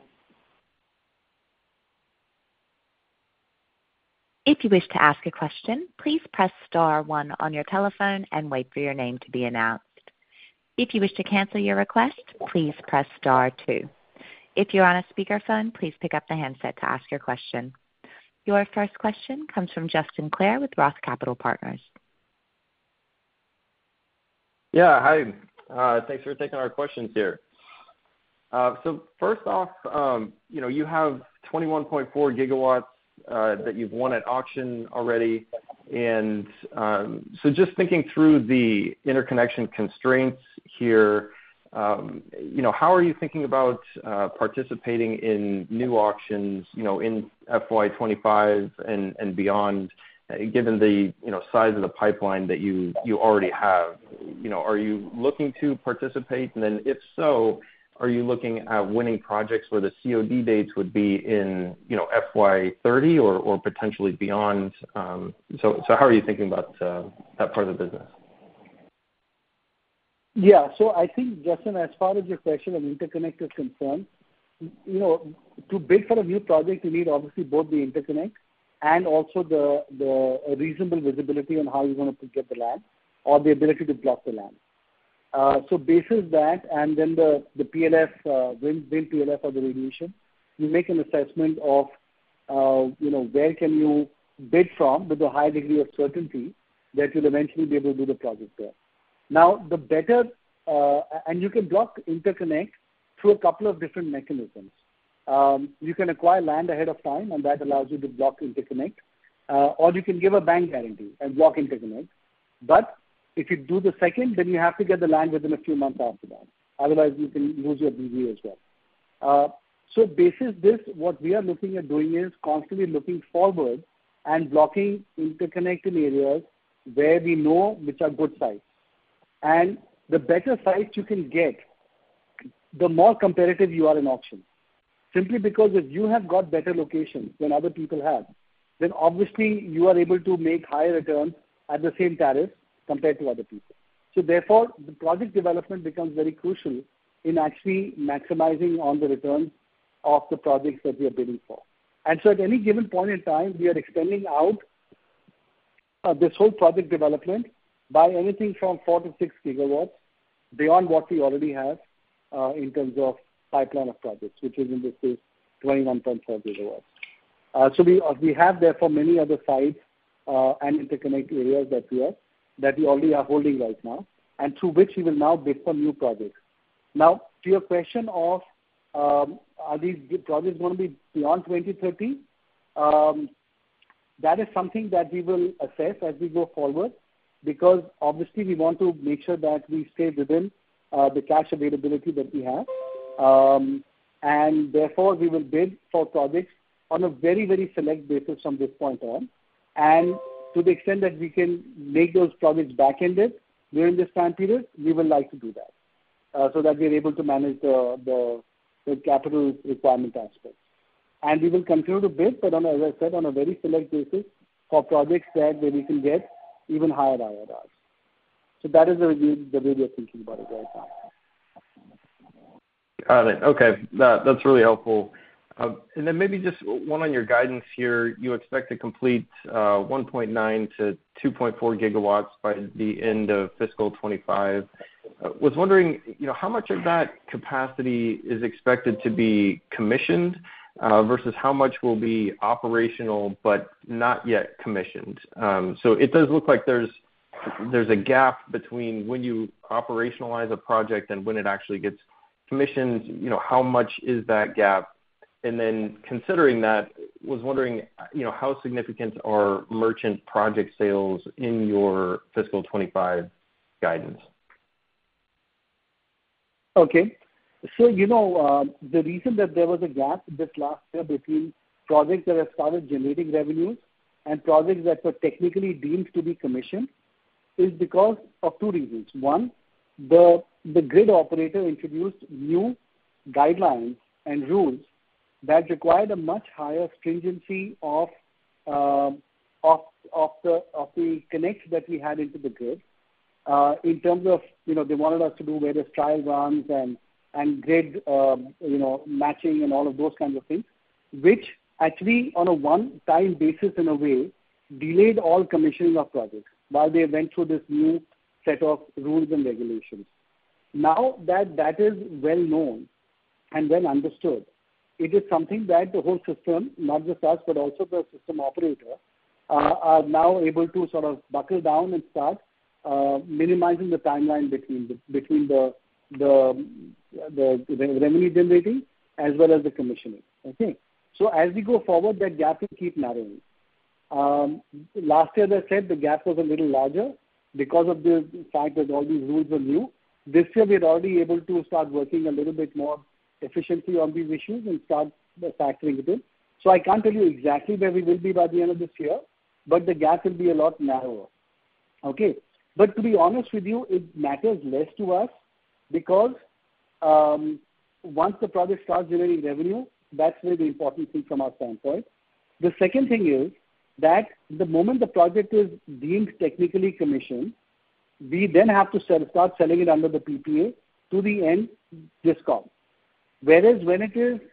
If you wish to ask a question, please press star 1 on your telephone and wait for your name to be announced. If you wish to cancel your request, please press star 2. If you're on a speakerphone, please pick up the handset to ask your question. Your first question comes from Justin Clare with Roth Capital Partners. Yeah, hi. Thanks for taking our questions here. So first off, you have 21.4 gigawatts that you've won at auction already. And so just thinking through the interconnection constraints here, how are you thinking about participating in new auctions, in FY25 and beyond, given the, size of the pipeline that you already have? Are you looking to participate? And then if so, are you looking at winning projects where the COD dates would be in, FY30 or potentially beyond? So how are you thinking about that part of the business? Yeah, so I think, Justin, as far as your question of interconnect is concerned, to bid for a new project, you need obviously both the interconnect and also the reasonable visibility on how you're going to get the land or the ability to block the land. So basis that, and then the PLF, wind PLF or the radiation, you make an assessment of, where can you bid from with a high degree of certainty that you'll eventually be able to do the project there. Now, the better, and you can block interconnect through a couple of different mechanisms. You can acquire land ahead of time, and that allows you to block interconnect, or you can give a bank guarantee and block interconnect. But if you do the second, then you have to get the land within a few months after that. Otherwise, you can lose your BV as well. So basis this, what we are looking at doing is constantly looking forward and blocking interconnect in areas where we know which are good sites. And the better sites you can get, the more competitive you are in auction. Simply because if you have got better locations than other people have, then obviously you are able to make higher returns at the same tariff compared to other people. So therefore, the project development becomes very crucial in actually maximizing on the returns of the projects that we are bidding for. And so at any given point in time, we are extending out this whole project development by anything from 4 to 6 gigawatts beyond what we already have in terms of pipeline of projects, which is in this case 21.4 gigawatts. So we have therefore many other sites and interconnect areas that we already are holding right now, and through which we will now bid for new projects. Now, to your question of are these projects going to be beyond 2030? That is something that we will assess as we go forward, because obviously we want to make sure that we stay within the cash availability that we have. And therefore, we will bid for projects on a very, very select basis from this point on. And to the extent that we can make those projects back-ended during this time period, we will like to do that, so that we are able to manage the capital requirement aspects. And we will continue to bid, but as I said, on a very select basis for projects where we can get even higher IRRs. So that is the way we are thinking about it right now. Got it. Okay. That's really helpful. And then maybe just one on your guidance here. You expect to complete 1.9 to 2.4 gigawatts by the end of fiscal 25. Was wondering, how much of that capacity is expected to be commissioned versus how much will be operational but not yet commissioned? So it does look like there's a gap between when you operationalize a project and when it actually gets commissioned. How much is that gap? And then considering that, was wondering, how significant are merchant project sales in your fiscal 25 guidance? Okay. So, the reason that there was a gap this last year between projects that have started generating revenues and projects that were technically deemed to be commissioned is because of two reasons. One, the grid operator introduced new guidelines and rules that required a much higher stringency of the connects that we had into the grid, in terms of, they wanted us to do various trial runs and grid, matching and all of those kinds of things, which actually on a one-time basis in a way delayed all commissioning of projects while they went through this new set of rules and regulations. Now that is well known and well understood, it is something that the whole system, not just us, but also the system operator, are now able to sort of buckle down and start minimizing the timeline between the revenue generating as well as the commissioning. Okay, so as we go forward, that gap will keep narrowing. Last year, as I said, the gap was a little larger because of the fact that all these rules were new. This year, we are already able to start working a little bit more efficiently on these issues and start factoring it in. So I can't tell you exactly where we will be by the end of this year, but the gap will be a lot narrower. Okay, but to be honest with you, it matters less to us because once the project starts generating revenue, that's really the important thing from our standpoint. The second thing is that the moment the project is deemed technically commissioned, we then have to start selling it under the PPA to the end DISCOM. Whereas when it is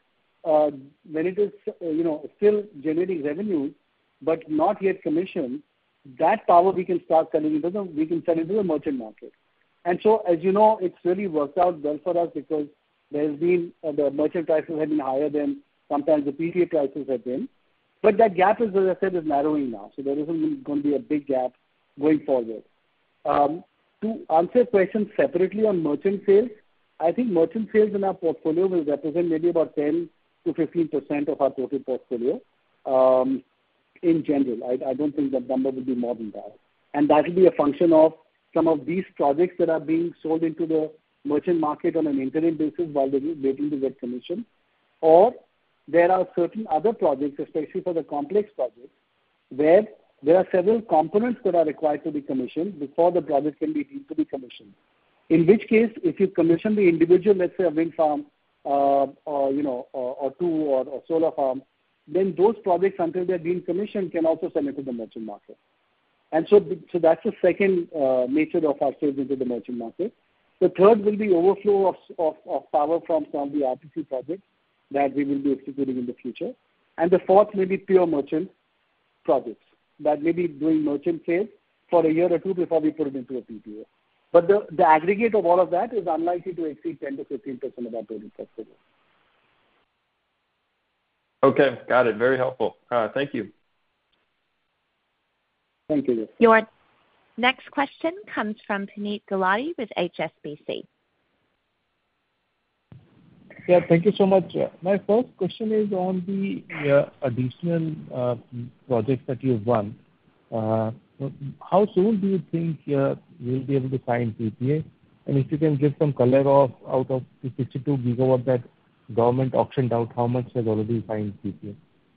still generating revenue but not yet commissioned, that power we can start selling into the merchant market. And so, as you know, it's really worked out well for us because there's been the merchant prices have been higher than sometimes the PPA prices have been. But that gap is, as I said, is narrowing now. So there isn't going to be a big gap going forward. To answer your question separately on merchant sales, I think merchant sales in our portfolio will represent maybe about 10 to 15% of our total portfolio in general. I don't think that number will be more than that. And that will be a function of some of these projects that are being sold into the merchant market on an interim basis while they're waiting to get commission. Or there are certain other projects, especially for the complex projects, where there are several components that are required to be commissioned before the project can be deemed to be commissioned. In which case, if you commission the individual, let's say a wind farm, or two or solar farm, then those projects, until they're being commissioned, can also sell into the merchant market. And so that's the second nature of our sales into the merchant market. The third will be overflow of power from some of the RTC projects that we will be executing in the future. And the fourth may be pure merchant projects that may be doing merchant sales for a year or two before we put it into a PPA. But the aggregate of all of that is unlikely to exceed 10 to 15% of our total portfolio. Okay, got it. Very helpful. Thank you. Thank you. Your next question comes from Puneet Gulati with HSBC. Yeah, thank you so much. My first question is on the additional projects that you've won. How soon do you think you'll be able to sign PPA? And if you can give some color of out of the 62 gigawatt that government auctioned out, how much has already signed PPA?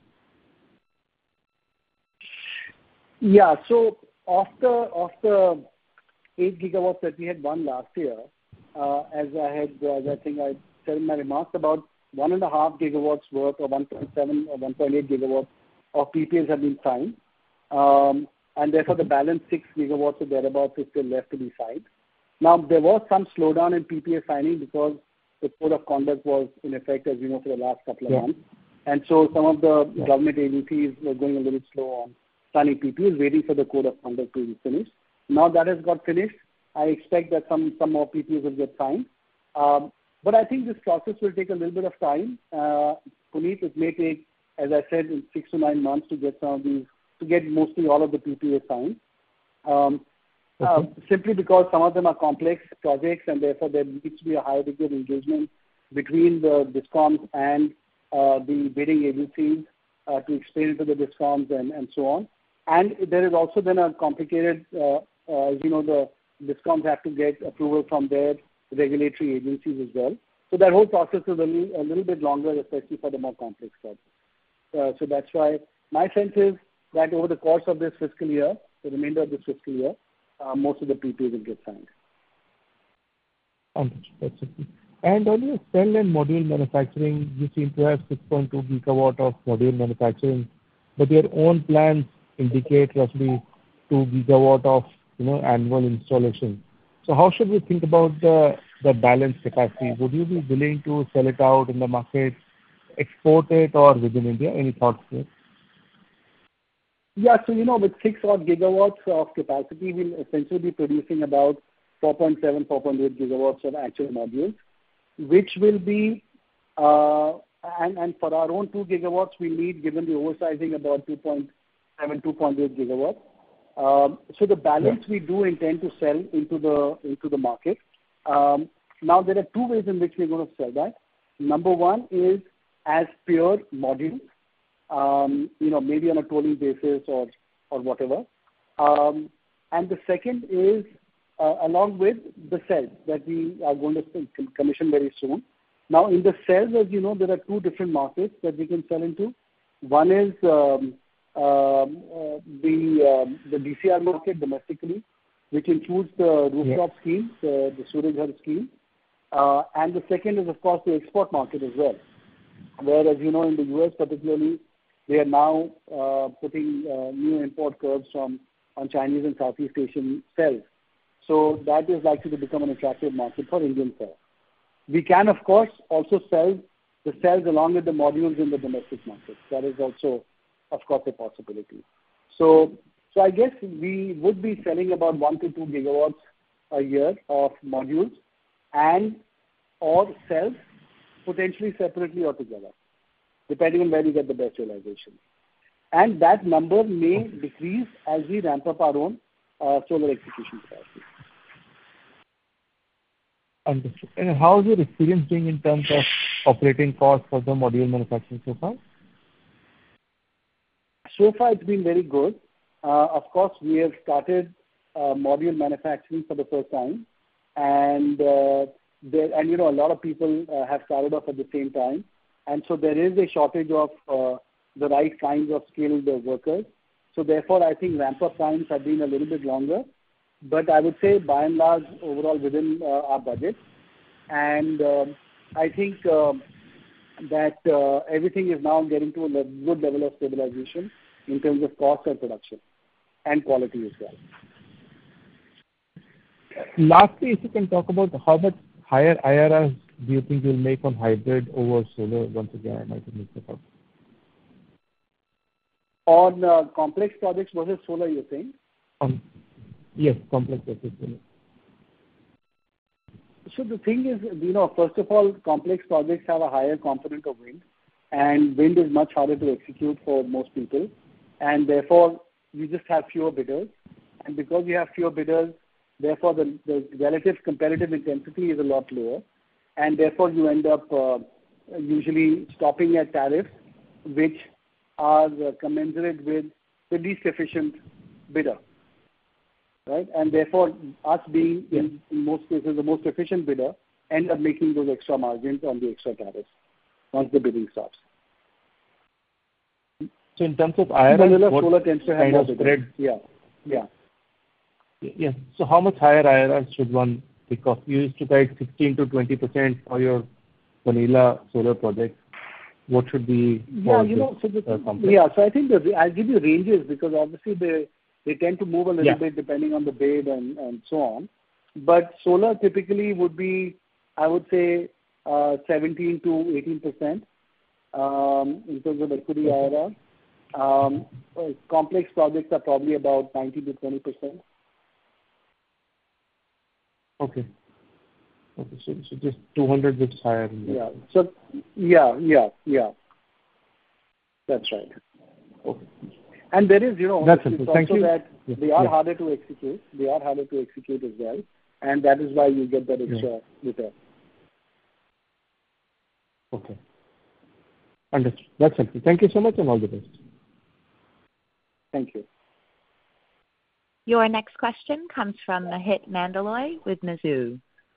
Yeah, so of the 8 gigawatts that we had won last year, as I think I said in my remarks, about 1.5 gigawatts worth or 1.7 or 1.8 gigawatts of PPAs have been signed. And therefore the balance 6 gigawatts or thereabouts is still left to be signed. Now, there was some slowdown in PPA signing because the code of conduct was in effect, as you know, for the last couple of months. And so some of the government agencies were going a little slow on signing PPAs, waiting for the code of conduct to be finished. Now that has got finished, I expect that some more PPAs will get signed. But I think this process will take a little bit of time. Puneet, it may take, as I said, 6 to 9 months to get some of these, to get mostly all of the PPAs signed. Simply because some of them are complex projects and therefore there needs to be a higher degree of engagement between the DISCOMs and the bidding agencies to explain to the DISCOMs and so on. And there is also then a complicated, the DISCOMs have to get approval from their regulatory agencies as well. So that whole process is a little bit longer, especially for the more complex projects. So that's why my sense is that over the course of this fiscal year, the remainder of this fiscal year, most of the PPAs will get signed. That's okay. And on your cell and module manufacturing, you seem to have 6.2 gigawatt of module manufacturing, but your own plans indicate roughly 2 gigawatt of annual installation. So how should we think about the balanced capacity? Would you be willing to sell it out in the market, export it, or within India? Any thoughts there? Yeah, so with 6 odd gigawatts of capacity, we'll essentially be producing about 4.7, 4.8 gigawatts of actual modules, which will be, and for our own 2 gigawatts, we need, given the oversizing, about 2.7, 2.8 gigawatts. So the balance we do intend to sell into the market. Now, there are 2 ways in which we're going to sell that. Number one is as pure modules. Maybe on a tolling basis or whatever. And the second is along with the cells that we are going to commission very soon. Now, in the cells, as you know, there are 2 different markets that we can sell into. One is the DCR market domestically, which includes the rooftop schemes, the Surya Ghar scheme. And the second is, of course, the export market as well, where, as you know, in the US particularly, they are now putting new import curbs on Chinese and Southeast Asian cells. So that is likely to become an attractive market for Indian cells. We can, of course, also sell the cells along with the modules in the domestic market. That is also, of course, a possibility. So I guess we would be selling about 1 to 2 gigawatts a year of modules and or cells, potentially separately or together, depending on where we get the best realization. And that number may decrease as we ramp up our own solar execution capacity. Understood. And how is your experience being in terms of operating costs for the module manufacturing so far? So far, it's been very good. Of course, we have started module manufacturing for the first time, and a lot of people have started off at the same time, and so there is a shortage of the right kinds of skilled workers. So therefore, I think ramp-up times have been a little bit longer, but I would say by and large, overall within our budget, and I think that everything is now getting to a good level of stabilization in terms of cost and production and quality as well. Lastly, if you can talk about how much higher IRRs do you think you'll make on hybrid over solar? Once again, I might have mixed it up. On complex projects versus solar, you're saying? Yes, complex versus solar. So the thing is, first of all, complex projects have a higher component of wind, and wind is much harder to execute for most people, and therefore you just have fewer bidders. And because you have fewer bidders, therefore the relative competitive intensity is a lot lower, and therefore you end up usually stopping at tariffs which are commensurate with the least efficient bidder, right? And therefore, us being in most cases the most efficient bidder, end up making those extra margins on the extra tariffs once the bidding stops. So in terms of IRR, what solar tends to have kind more of bidders. spread? Yeah. Yes. So how much higher IRR should one pick up? You used to guide 16 to 20% for your vanilla solar projects. What should be for so I think I'll give you ranges because obviously they tend to move a little bit depending on the bid and so on. But solar typically would be, I would say, 17 to 18% in terms of equity IRR. Complex projects are probably about 19 to 20%. Okay. So just 200 bits higher. Yeah. So yeah. That's right. Okay. And there is, That's it's helpful. also Thank you. that they are harder to execute. They are harder to execute as well, and that is why you get that extra return. Okay. Understood. That's helpful. Thank you so much, and all the best. Thank you. Your next question comes from Mahit Mandaloi with Mizuho.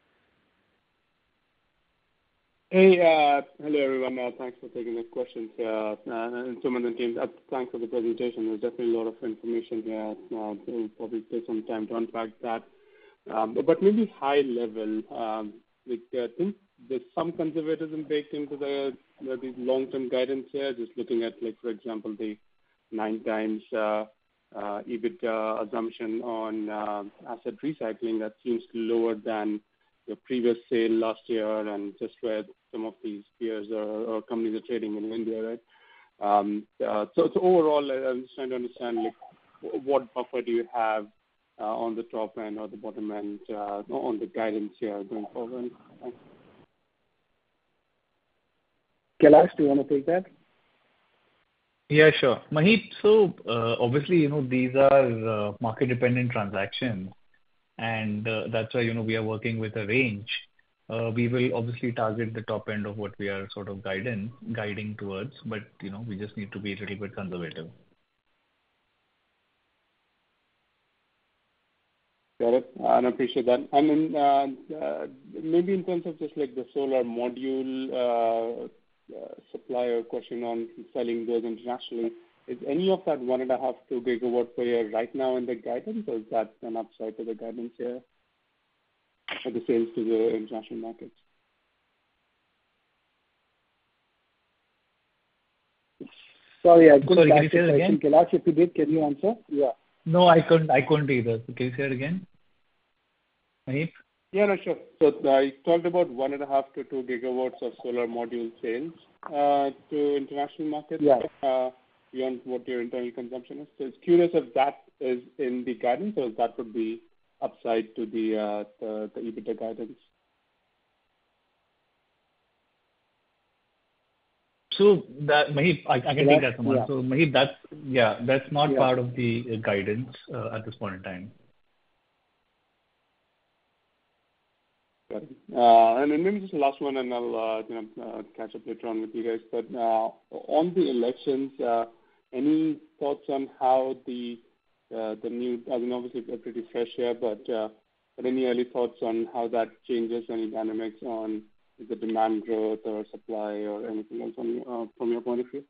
Hey, hello everyone. Thanks for taking the questions here. And Sumant and team, thanks for the presentation. There's definitely a lot of information here. We'll probably take some time to unpack that. But maybe high level, I think there's some conservatism baked into these long-term guidance here. Just looking at, like, for example, the 9 times EBITDA assumption on asset recycling that seems lower than your previous sale last year, and just where some of these peers or companies are trading in India, right? So overall, I'm just trying to understand, like, what buffer do you have on the top end or the bottom end on the guidance here going forward? Thanks. Kailash, do you want to take that? Yeah, sure. Mahit, so obviously, these are market-dependent transactions, and that's why, we are working with a range. We will obviously target the top end of what we are sort of guiding towards, but, we just need to be a little bit conservative. Got it. And I appreciate that. And then maybe in terms of just like the solar module supplier question on selling those internationally, is any of that 1.5 to 2 gigawatt per year right now in the guidance, or is that an upside to the guidance here for the sales to the international markets? Sorry, I couldn't can you say it again? Kailash, if you did, can you answer? Yeah. No, I couldn't either. Can you say it again, Mahit? Yeah, no, sure. So I talked about 1.5 to 2 gigawatts of solar module sales to international markets beyond what your internal consumption is. So it's curious if that is in the guidance or if that would be upside to the EBITDA guidance. So that, Mahit, I can take that one. Yeah. So Mahit, that's not part of the guidance at this point in time. Got it. And then maybe just the last one, and I'll catch up later on with you guys. But on the elections, any thoughts on how the new? I mean, obviously they're pretty fresh here, but any early thoughts on how that changes any dynamics on the demand growth or supply or anything else from your point of view?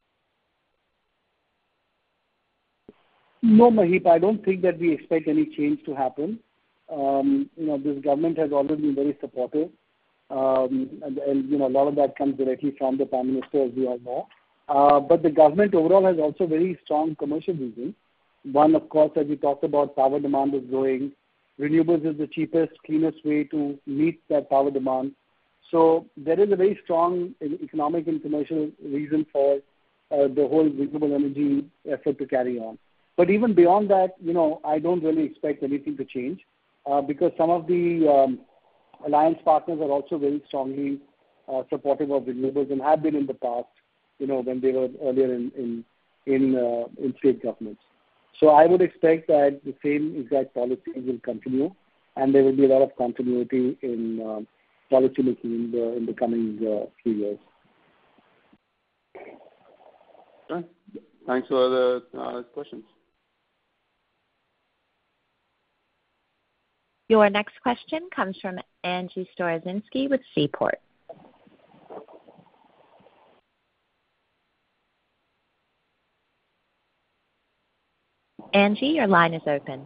No, Maheep, I don't think that we expect any change to happen. This government has always been very supportive, and a lot of that comes directly from the Prime Minister, as we all know. But the government overall has also very strong commercial reasons. One, of course, as we talked about, power demand is growing. Renewables is the cheapest, cleanest way to meet that power demand. So there is a very strong economic and commercial reason for the whole renewable energy effort to carry on. But even beyond that, I don't really expect anything to change because some of the alliance partners are also very strongly supportive of renewables and have been in the past, when they were earlier in state governments. So I would expect that the same exact policies will continue, and there will be a lot of continuity in policy making in the coming few years. Okay. Thanks for the questions. Your next question comes from Angie Storozynski with Seaport. Angie, your line is open.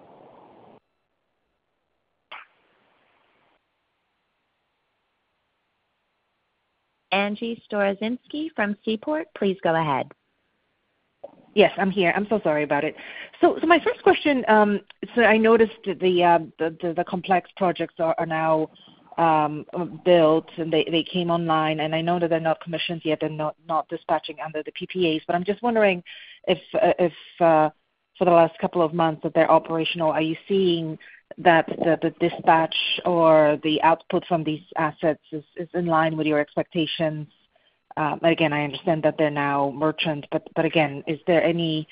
Angie Storozynski from Seaport, please go ahead. Yes, I'm here. I'm so sorry about it. So my first question, so I noticed the complex projects are now built and they came online, and I know that they're not commissioned yet and not dispatching under the PPAs, but I'm just wondering if for the last couple of months that they're operational, are you seeing that the dispatch or the output from these assets is in line with your expectations? Again, I understand that they're now merchant, but again, is there any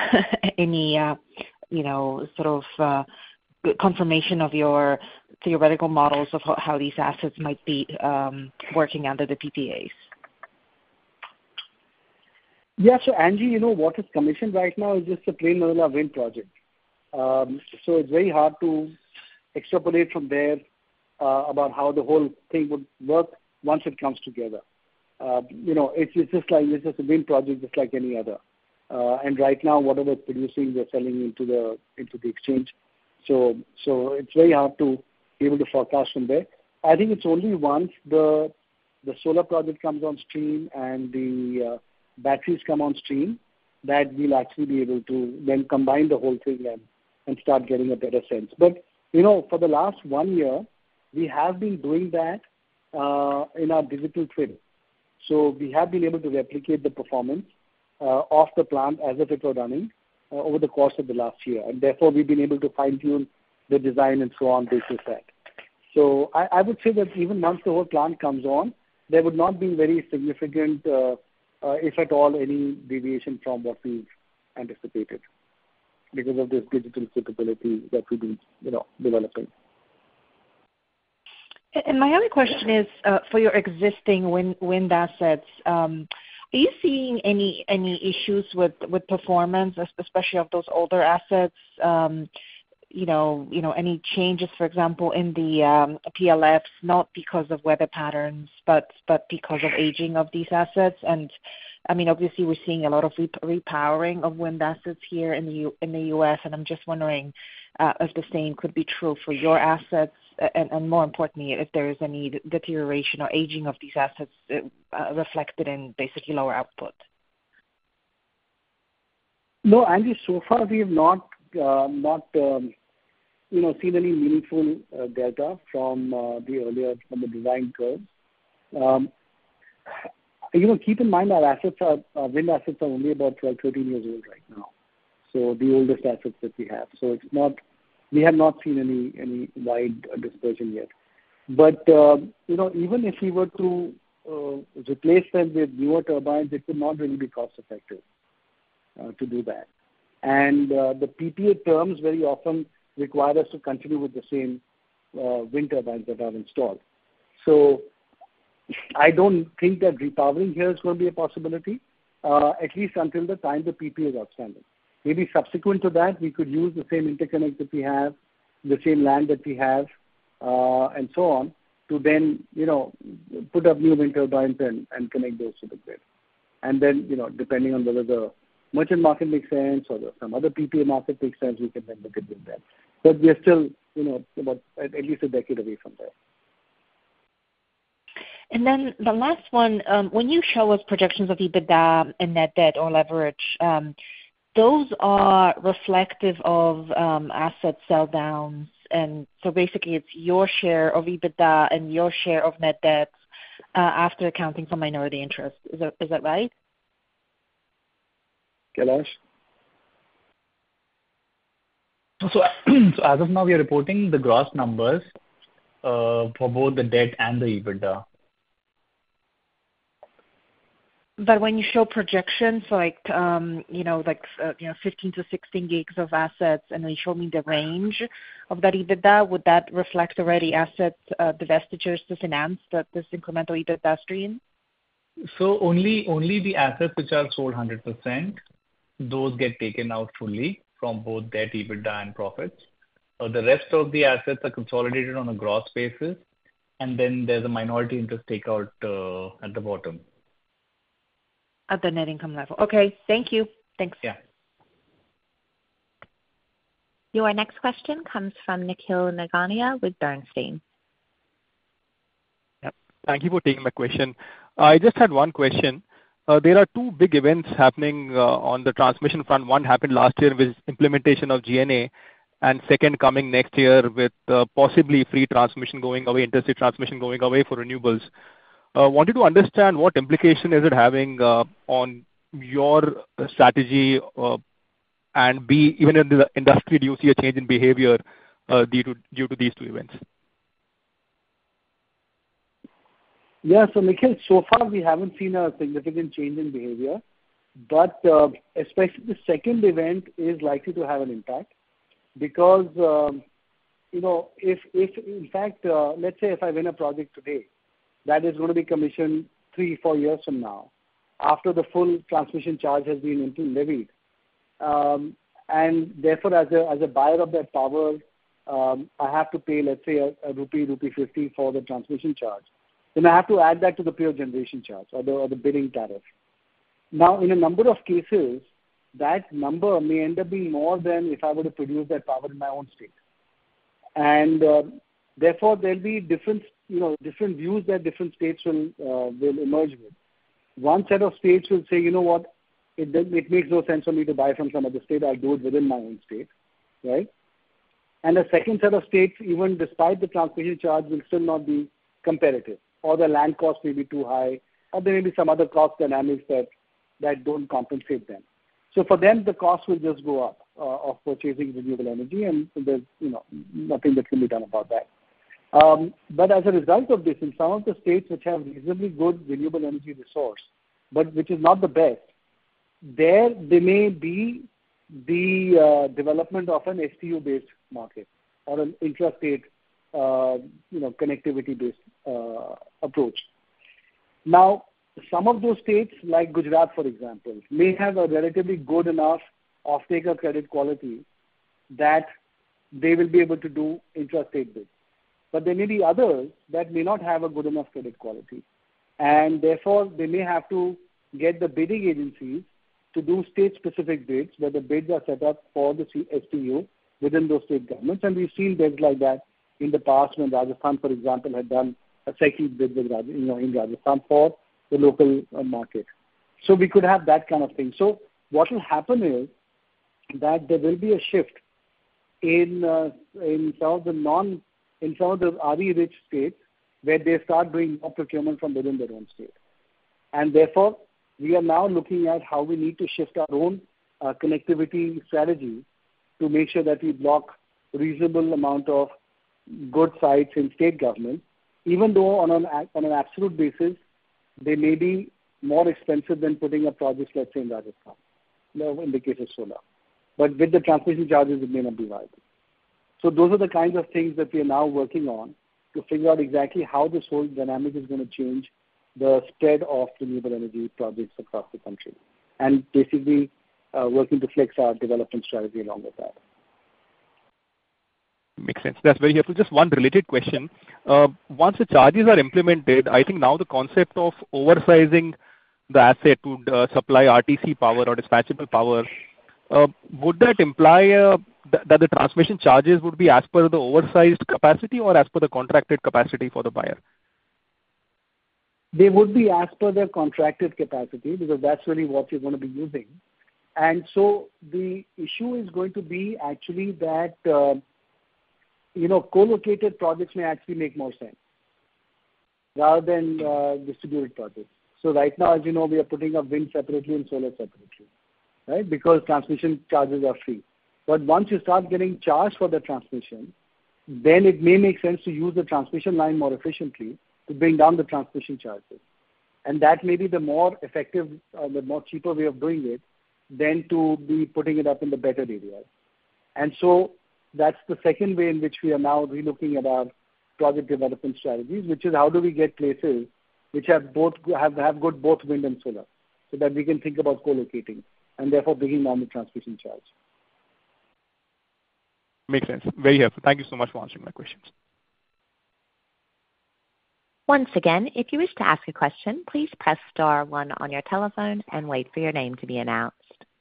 sort of confirmation of your theoretical models of how these assets might be working under the PPAs? Yeah, so Angie, what is commissioned right now is just a plain vanilla wind project. So it's very hard to extrapolate from there about how the whole thing would work once it comes together. It's just a wind project just like any other. And right now, whatever it's producing, we're selling into the exchange. So it's very hard to be able to forecast from there. I think it's only once the solar project comes on stream and the batteries come on stream that we'll actually be able to then combine the whole thing and start getting a better sense. But, for the last 1 year, we have been doing that in our digital twin. So we have been able to replicate the performance of the plant as if it were running over the course of the last year. And therefore, we've been able to fine-tune the design and so on based on that. So I would say that even once the whole plant comes on, there would not be very significant, if at all, any deviation from what we've anticipated because of this digital capability that we've been developing. And my other question is, for your existing wind assets, are you seeing any issues with performance, especially of those older assets? Any changes, for example, in the PLFs, not because of weather patterns, but because of aging of these assets? And I mean, obviously, we're seeing a lot of repowering of wind assets here in the U.S., and I'm just wondering if the same could be true for your assets, and more importantly, if there is any deterioration or aging of these assets reflected in basically lower output. No, Angie, so far we have not seen any meaningful data from the design curves. Keep in mind our wind assets are only about 12, 13 years old right now. So the oldest assets that we have. So we have not seen any wide dispersion yet. But, even if we were to replace them with newer turbines, it would not really be cost effective to do that. And the PPA terms very often require us to continue with the same wind turbines that are installed. So I don't think that repowering here is going to be a possibility, at least until the time the PPA is outstanding. Maybe subsequent to that, we could use the same interconnect that we have, the same land that we have, and so on, to then, put up new wind turbines and connect those to the grid. And then, depending on whether the merchant market makes sense or some other PPA market makes sense, we can then look at doing that. But we are still, about at least a decade away from there. And then the last one, when you show us projections of EBITDA and net debt or leverage, those are reflective of asset sell downs. And so basically it's your share of EBITDA and your share of net debt after accounting for minority interest. Is that right? Kailash? So as of now, we are reporting the gross numbers for both the debt and the EBITDA. But when you show projections like 15 to 16 gigs of assets, and you show me the range of that EBITDA, would that reflect already asset divestitures to finance this incremental EBITDA stream? So only the assets which are sold 100%, those get taken out fully from both debt, EBITDA, and profits. The rest of the assets are consolidated on a gross basis, and then there's a minority interest takeout at the bottom. At the net income level. Okay, thank you. Thanks. Yeah. Your next question comes from Nikhil Nigania with Bernstein. Yep. Thank you for taking my question. I just had one question. There are two big events happening on the transmission front. One happened last year with implementation of GNA, and second coming next year with possibly free transmission going away, interstate transmission going away for renewables. Wanted to understand what implication is it having on your strategy, and B, even in the industry, do you see a change in behavior due to these two events? Yeah, so Nikhil, so far we haven't seen a significant change in behavior, but especially the second event is likely to have an impact because, if in fact, let's say if I win a project today, that is going to be commissioned 3-4 years from now, after the full transmission charge has been levied. And therefore, as a buyer of that power, I have to pay, let's say, a rupee 50 for the transmission charge. Then I have to add that to the pure generation charge or the bidding tariff. Now, in a number of cases, that number may end up being more than if I were to produce that power in my own state. And therefore, there'll be different views that different states will emerge with. One set of states will say, you know what, it makes no sense for me to buy from some other state. I'll do it within my own state, right? And a second set of states, even despite the transmission charge, will still not be competitive, or the land cost may be too high, or there may be some other cost dynamics that don't compensate them. So for them, the cost will just go up of purchasing renewable energy, and there's nothing that can be done about that. But as a result of this, in some of the states which have reasonably good renewable energy resource, but which is not the best, there may be the development of an STU-based market or an intrastate, connectivity-based approach. Now, some of those states, like Gujarat, for example, may have a relatively good enough off-taker credit quality that they will be able to do intrastate bids. But there may be others that may not have a good enough credit quality. And therefore, they may have to get the bidding agencies to do state-specific bids, where the bids are set up for the STU within those state governments. And we've seen bids like that in the past when Rajasthan, for example, had done a second bid with in Rajasthan for the local market. So we could have that kind of thing. So what will happen is that there will be a shift in some of the RE-rich states where they start doing more procurement from within their own state. And therefore, we are now looking at how we need to shift our own connectivity strategy to make sure that we block a reasonable amount of good sites in state government, even though on an absolute basis, they may be more expensive than putting up projects, let's say, in Rajasthan, in the case of solar. But with the transmission charges, it may not be viable. So those are the kinds of things that we are now working on to figure out exactly how this whole dynamic is going to change the spread of renewable energy projects across the country, and basically working to flex our development strategy along with that. Makes sense. That's very helpful. Just one related question. Once the charges are implemented, I think now the concept of oversizing the asset to supply RTC power or dispatchable power, would that imply that the transmission charges would be as per the oversized capacity or as per the contracted capacity for the buyer? They would be as per their contracted capacity, because that's really what you're going to be using. And so the issue is going to be actually that, co-located projects may actually make more sense rather than distributed projects. So right now, as you know, we are putting up wind separately and solar separately, right? Because transmission charges are free. But once you start getting charged for the transmission, then it may make sense to use the transmission line more efficiently to bring down the transmission charges. And that may be the more effective, the more cheaper way of doing it than to be putting it up in the better areas. And so that's the second way in which we are now relooking at our project development strategies, which is how do we get places which have good both wind and solar, so that we can think about co-locating and therefore bringing down the transmission charge. Makes sense. Very helpful. Thank you so much for answering my questions. Once again, if you wish to ask a question, please press star 1 on your telephone and wait for your name to be announced.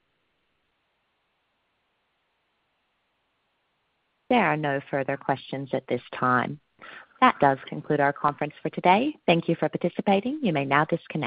There are no further questions at this time. That does conclude our conference for today. Thank you for participating. You may now disconnect.